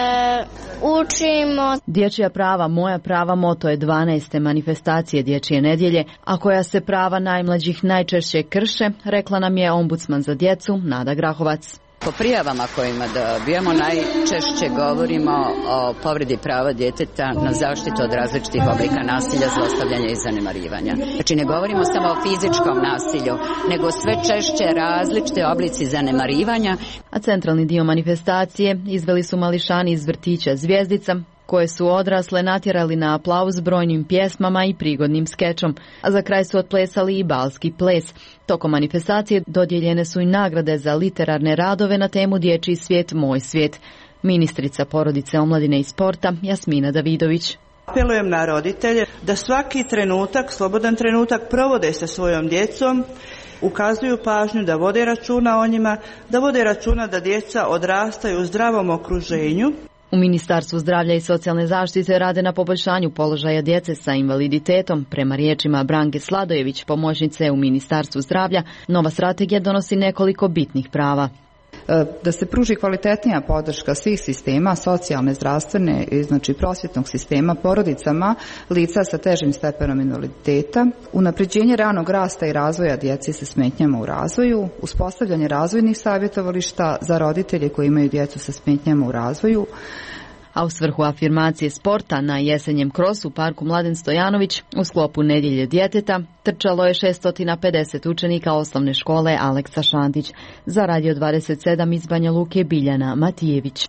učimo. Dječja prava, moja prava moto je 12. manifestacije Dječje nedjelje, a koja se prava najmlađih najčešće krše, rekla nam je ombudsman za djecu Nada Grahovac. Po prijavama kojima dobijamo najčešće govorimo o povredi prava djeteta na zaštitu od različitih oblika nasilja, zlostavljanja i zanemarivanja. Znači ne govorimo samo o fizičkom nasilju, nego sve češće različite oblici zanemarivanja. A centralni dio manifestacije izveli su mališani iz vrtića Zvjezdica, koje su odrasle natjerali na aplauz brojnim pjesmama i prigodnim skečom, a za kraj su otplesali i balski ples. Tokom manifestacije dodijeljene su i nagrade za literarne radove na temu Dječji svijet, moj svijet. Ministrica porodice, omladine i sporta Jasmina Davidović. Apelujem na roditelje da svaki trenutak, slobodan trenutak, provode sa svojom djecom, ukazuju pažnju da vode računa o njima, da vode računa da djeca odrastaju u zdravom okruženju. U Ministarstvu zdravlja i socijalne zaštite rade na poboljšanju položaja djece sa invaliditetom. Prema riječima Branke Sladojević, pomoćnice u Ministarstvu zdravlja, nova strategija donosi nekoliko bitnih prava. Da se pruži kvalitetnija podrška svih sistema, socijalne, zdravstvene, znači prosvjetnog sistema, porodicama, lica sa težim stepenom invaliditeta, unapređenje ranog rasta i razvoja djece sa smetnjama u razvoju, uspostavljanje razvojnih savjetovališta za roditelje koji imaju djecu sa smetnjama u razvoju. A u svrhu afirmacije sporta na jesenjem krosu u parku Mladen Stojanović u sklopu Nedjelje djeteta trčalo je 650 učenika osnovne škole Aleksa Šantić. Za Radio 27 iz Banja Luke Biljana Matijević.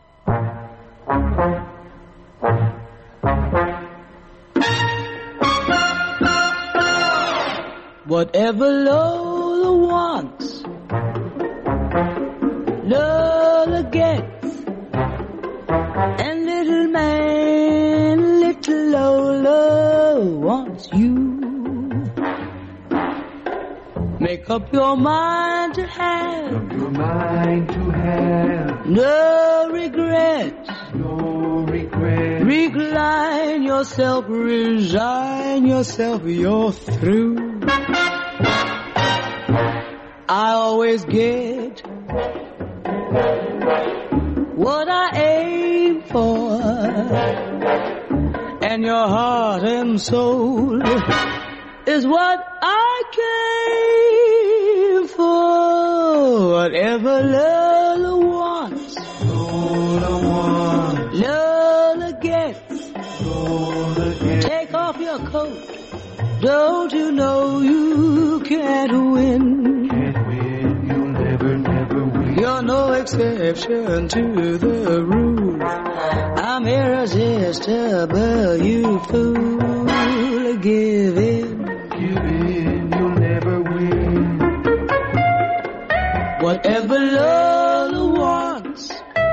Whatever Lola wants, Lola gets. And little man, little Lola wants you. Make up your mind to have. Make up your mind to have. No regrets. No regrets. Recline yourself, resign yourself, you're through. I always get what I aim for, and your heart and soul is what I came for. Whatever Lola wants, Lola gets. Take off your coat, don't you know you can't win? You're no exception to the rule. I'm irresistible, you fool. Give in, you'll never win. Whatever Lola wants,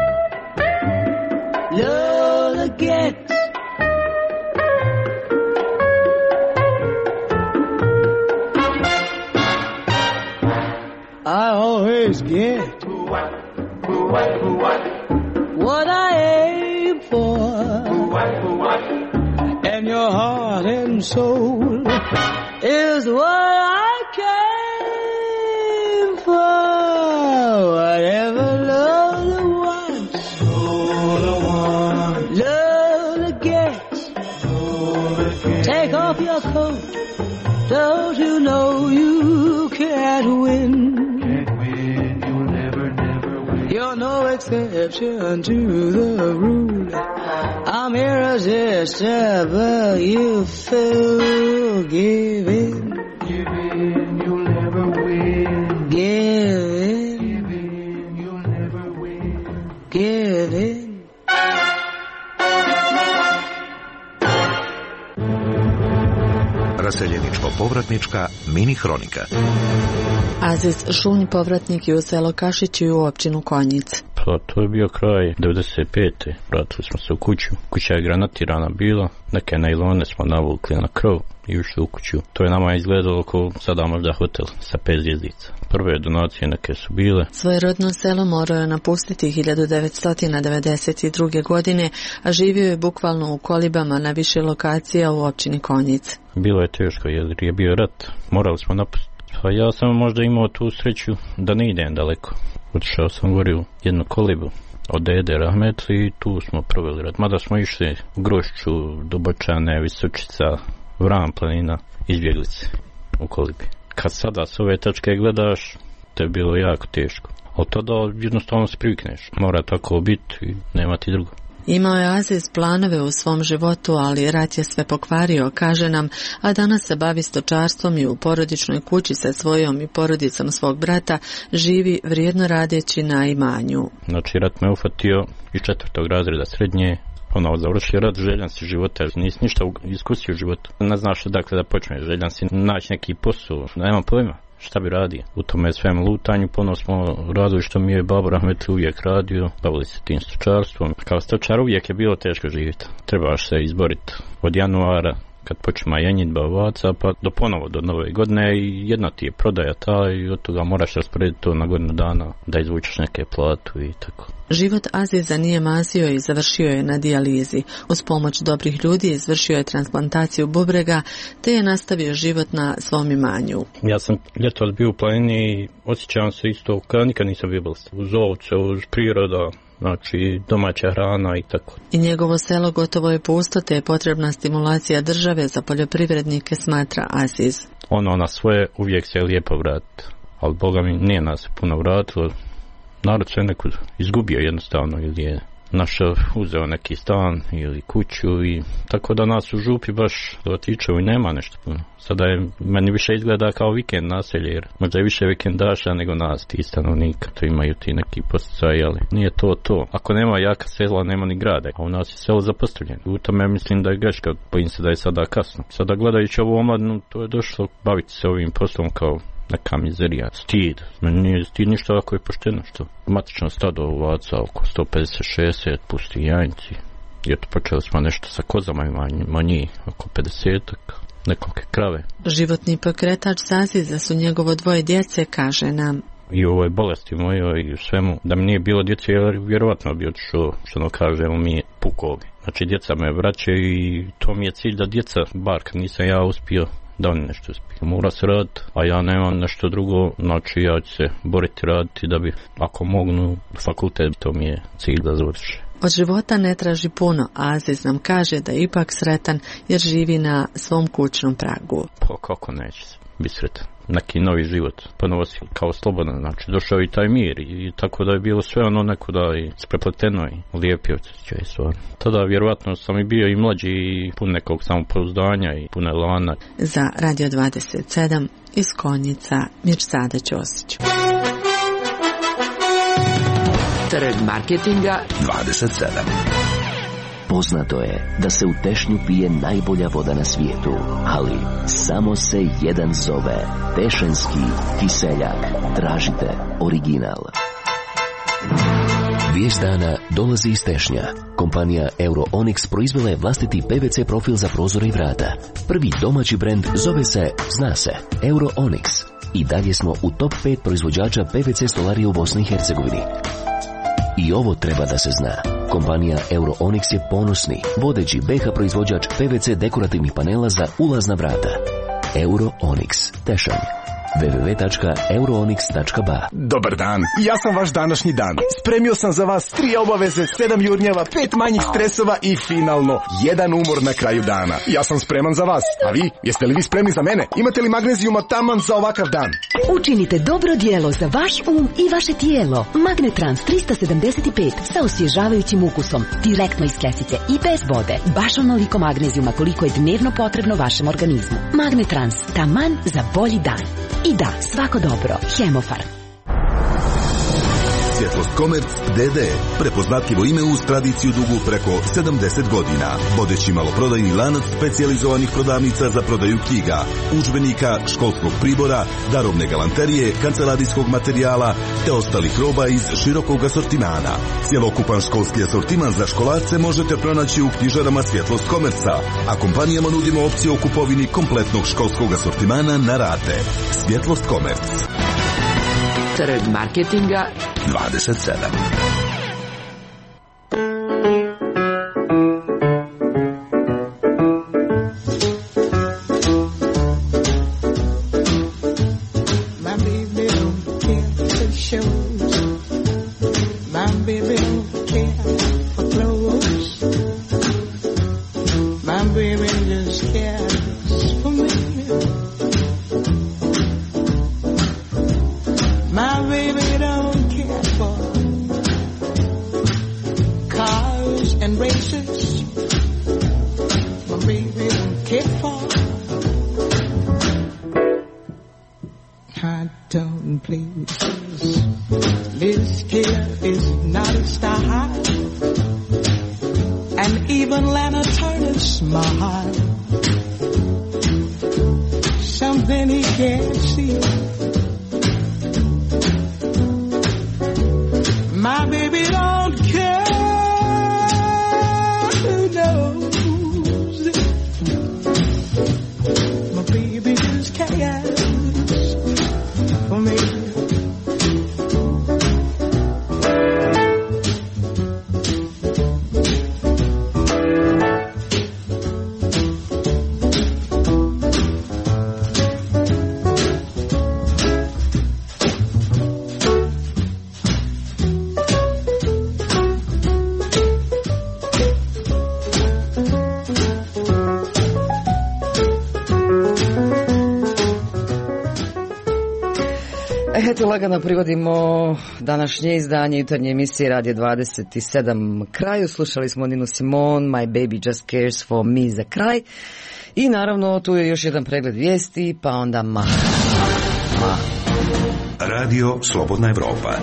Lola gets. I always get what I aim for, and your heart and soul is what I came for. Whatever Lola wants, Lola gets. Take off your coat, don't you know you can't win? You're no exception to the rule. I'm irresistible, you fool. Give in, you'll never win. Give in, you'll never win. Give in. Iseljeničko-povratnička mini hronika. Aziz Šunj, povratnik je u selo Kašići u općinu Konjic. Pa to je bio kraj 95. Vratili smo se u kuću. Kuća je granatirana bila, neke najlone smo navukli na krov i ušli u kuću. To je nama izgledalo kao sada možda hotel sa 5 zvjezdica. Prve donacije neke su bile. Svoje rodno selo morao je napustiti 1992. godine, a živio je bukvalno u kolibama na više lokacija u općini Konjic. Bilo je teško jer je bio rat. Morali smo napustiti. Pa ja sam možda imao tu sreću da ne idem daleko. Otišao sam gore u jednu kolibu od Dede Rahmet i tu smo proveli rat. Mada smo išli u Grošću, Dubočane, Visočica, Vran planina, izbjeglice u kolibi. Kad sada s ove tačke gledaš, to je bilo jako teško. Ali tada jednostavno se privikneš. Mora tako biti i nema ti drugo. Imao je Aziz planove u svom životu, ali rat je sve pokvario, kaže nam, a danas se bavi stočarstvom i u porodičnoj kući sa svojom i porodicom svog brata živi vrijedno radeći na imanju. Znači rat me ufatio iz 4. razreda srednje, završio rat, željan si života, nisi ništa iskusio u životu. Ne znaš dakle da počneš, željan si naći neki posao, nema pojma. Šta bi radio? U tome svem lutanju ponovno smo radili što mi je babo Rahmet uvijek radio, bavili se tim stočarstvom. Kao stočar uvijek je bilo teško živjeti. Trebaš se izboriti od januara kad počima jenjitba ovaca pa do nove godine i jedna ti je prodaja ta i od toga moraš rasporediti to na godinu dana da izvučeš neke platu i tako. Život Aziza nije mazio i završio je na dijalizi. Uz pomoć dobrih ljudi izvršio je transplantaciju bubrega te je nastavio život na svom imanju. Ja sam ljetos bio u planini i osjećavam se isto kao nikad nisam bio uz ovce, uz priroda. Znači domaća hrana i tako. I njegovo selo gotovo je pusto te je potrebna stimulacija države za poljoprivrednike, smatra Aziz. Ono na svoje uvijek se je lijepo vratiti, ali Boga mi nije nas puno vratilo. Narod se nekud izgubio jednostavno ili je uzeo neki stan ili kuću i tako da nas u župi baš dotičevo i nema nešto puno. Sada je meni više izgleda kao vikend naselje jer možda je više vikendaša nego nas ti stanovnika, to imaju ti neki posticaj, ali nije to. Ako nema jaka sela nema ni grada, a u nas je selo zapostavljeno. U tome mislim da je greška, bojim se da je sada kasno. Sada gledajući ovu omladinu, to je došlo baviti se ovim poslom kao neka mizerija, stid. Meni nije stid ništa ako je pošteno što. Matično stado ovaca oko 150-60, pusti janjci. I eto počeli smo nešto sa kozama ima njih oko 50-ak, nekolike krave. Životni pokretač Aziza su njegovo 2 djece, kaže nam. I u ovoj bolesti mojoj i u svemu, da mi nije bilo djece, vjerovatno bi otišao, što ono kažemo mi, pukovi. Znači djeca me vraćaju i to mi je cilj da djeca, bar kad nisam ja uspio, da oni nešto uspiju. Mora se raditi, a ja nemam nešto drugo, znači ja ću se boriti raditi da bi, ako mognu, fakultet, to mi je cilj da završi. Od života ne traži puno, a Aziz nam kaže da je ipak sretan jer živi na svom kućnom pragu. Pa kako neće se biti sretan? Neki novi život, ponovo si kao slobodan, znači došao i taj mir i tako da je bilo sve ono neko da je sprepleteno i lijepio se je stvarno. Tada vjerovatno sam i bio i mlađi i pun nekog samopouzdanja i pune lana. Za Radio 27 iz Konjica, Mirsada Ćosić. Trg marketinga 27. Poznato je da se u Tešnju pije najbolja voda na svijetu, ali samo se jedan zove Tešanski kiseljak. Tražite original. Vijest dana dolazi iz Tešnja. Kompanija Euro-Onyx proizvela je vlastiti PVC profil za prozore i vrata. Prvi domaći brend zove se, zna se, Euro-Onyx. I dalje smo u top 5 proizvođača PVC stolarije u Bosni i Hercegovini. I ovo treba da se zna. Kompanija Euro-Onyx je ponosni, vodeći BiH proizvođač PVC dekorativnih panela za ulazna vrata. Euro-Onyx, Tešanj. www.euroonyx.ba. Dobar dan, ja sam vaš današnji dan. Spremio sam za vas 3 obaveze, 7 jurnjeva, 5 manjih stresova i finalno 1 umor na kraju dana. Ja sam spreman za vas, a vi, jeste li vi spremni za mene? Imate li magnezijuma taman za ovakav dan? Učinite dobro djelo za vaš i vaše tijelo. Magnetrans 375 sa osvježavajućim ukusom, direktno iz kesice i bez vode. Baš onoliko magnezijuma koliko je dnevno potrebno vašem organizmu. Magnetrans, taman za bolji dan. I da, svako dobro. Hemofarm. Svjetlost Komerc DD, prepoznatljivo ime uz tradiciju dugu preko 70 godina. Vodeći maloprodajni lanac specijalizovanih prodavnica za prodaju knjiga, udžbenika, školskog pribora, darovne galanterije, kancelarijskog materijala te ostalih roba iz širokog asortimana. Cjelokupan školski asortiman za školarce možete pronaći u knjižarama Svjetlost Komerca, a kompanijama nudimo opciju o kupovini kompletnog školskog asortimana na rate. Svjetlost Komerc. Trg marketinga 27. Eto, lagano privodimo današnje izdanje jutarnje emisije Radio 27 kraju. Slušali smo Ninu Simone, My Baby Just Cares For Me za kraj. I naravno tu je još jedan pregled vijesti, pa onda Radio Slobodna Evropa.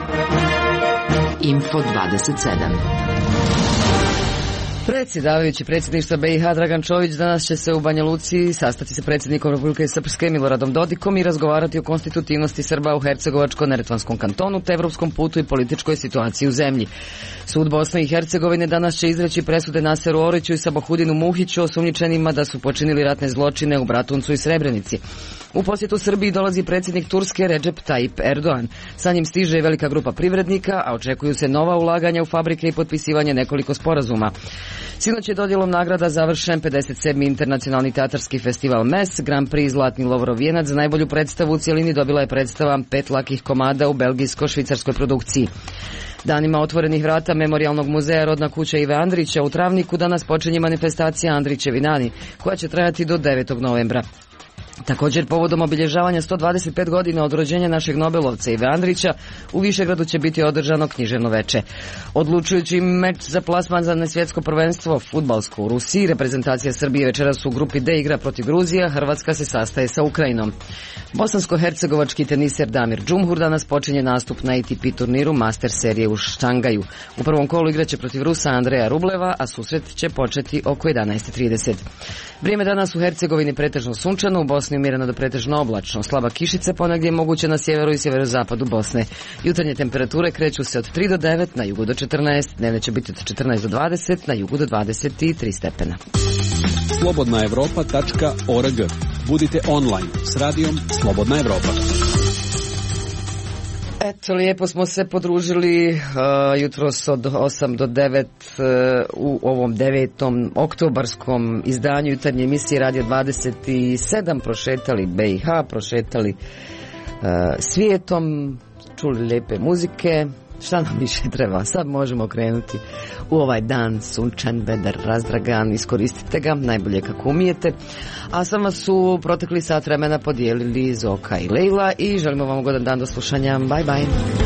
Info 27. Predsjedavajući predsjedništva BiH Dragan Čović danas će se u Banja Luci sastati sa predsjednikom Republike Srpske Miloradom Dodikom i razgovarati o konstitutivnosti Srba u Hercegovačko-Neretvanskom kantonu te evropskom putu i političkoj situaciji u zemlji. Sud Bosne i Hercegovine danas će izreći presude Naseru Oriću i Sabahudinu Muhiću, osumnjičenima da su počinili ratne zločine u Bratuncu i Srebrenici. U posjetu Srbiji dolazi predsjednik Turske Recep Tayyip Erdogan. Sa njim stiže velika grupa privrednika, a očekuju se nova ulaganja u fabrike i potpisivanje nekoliko sporazuma. Sinoć je dodjelom nagrada završen 57. internacionalni teatarski festival MES. Grand Prix Zlatni Lovorov vijenac za najbolju predstavu u cjelini dobila je predstava 5 lakih komada u belgijsko-švicarskoj produkciji. Danima otvorenih vrata Memorijalnog muzeja Rodna kuća Ive Andrića u Travniku danas počinje manifestacija Andrićevi dani, koja će trajati do 9. novembra. Također, povodom obilježavanja 125 godina od rođenja našeg Nobelovca Ive Andrića, u Višegradu će biti održano književno veče. Odlučujući meč za plasman za svjetsko prvenstvo fudbalsko u Rusiji, reprezentacija Srbije večeras u grupi D igra protiv Gruzija, Hrvatska se sastaje sa Ukrajinom. Bosansko-hercegovački teniser Damir Džumhur danas počinje nastup na ATP turniru Master serije u Šangaju. U prvom kolu igraće protiv Rusa Andreja Rubleva, a susret će početi oko 11:30. Vrijeme danas u Hercegovini pretežno sunčano, u Bosni umjereno do pretežno oblačno. Slaba kišica ponegdje je moguće na sjeveru i sjeverozapadu Bosne. Jutarnje temperature kreću se od 3 do 9, na jugu do 14, dnevne će biti od 14 do 20, na jugu do 23 stepena. slobodnaevropa.org. Budite online s radijom Slobodna Evropa. Eto, lijepo smo se podružili jutros od 8 do 9 u ovom 9. oktobarskom izdanju jutarnje emisije Radio 27, prošetali BiH, prošetali svijetom, čuli lijepe muzike. Šta nam više treba? Sad možemo krenuti u ovaj dan, sunčan, vedar, razdragan, iskoristite ga najbolje kako umijete. A sama su protekli sat vremena podijelili Zoka i Lejla i želimo vam ugodan dan do slušanja. Bye bye.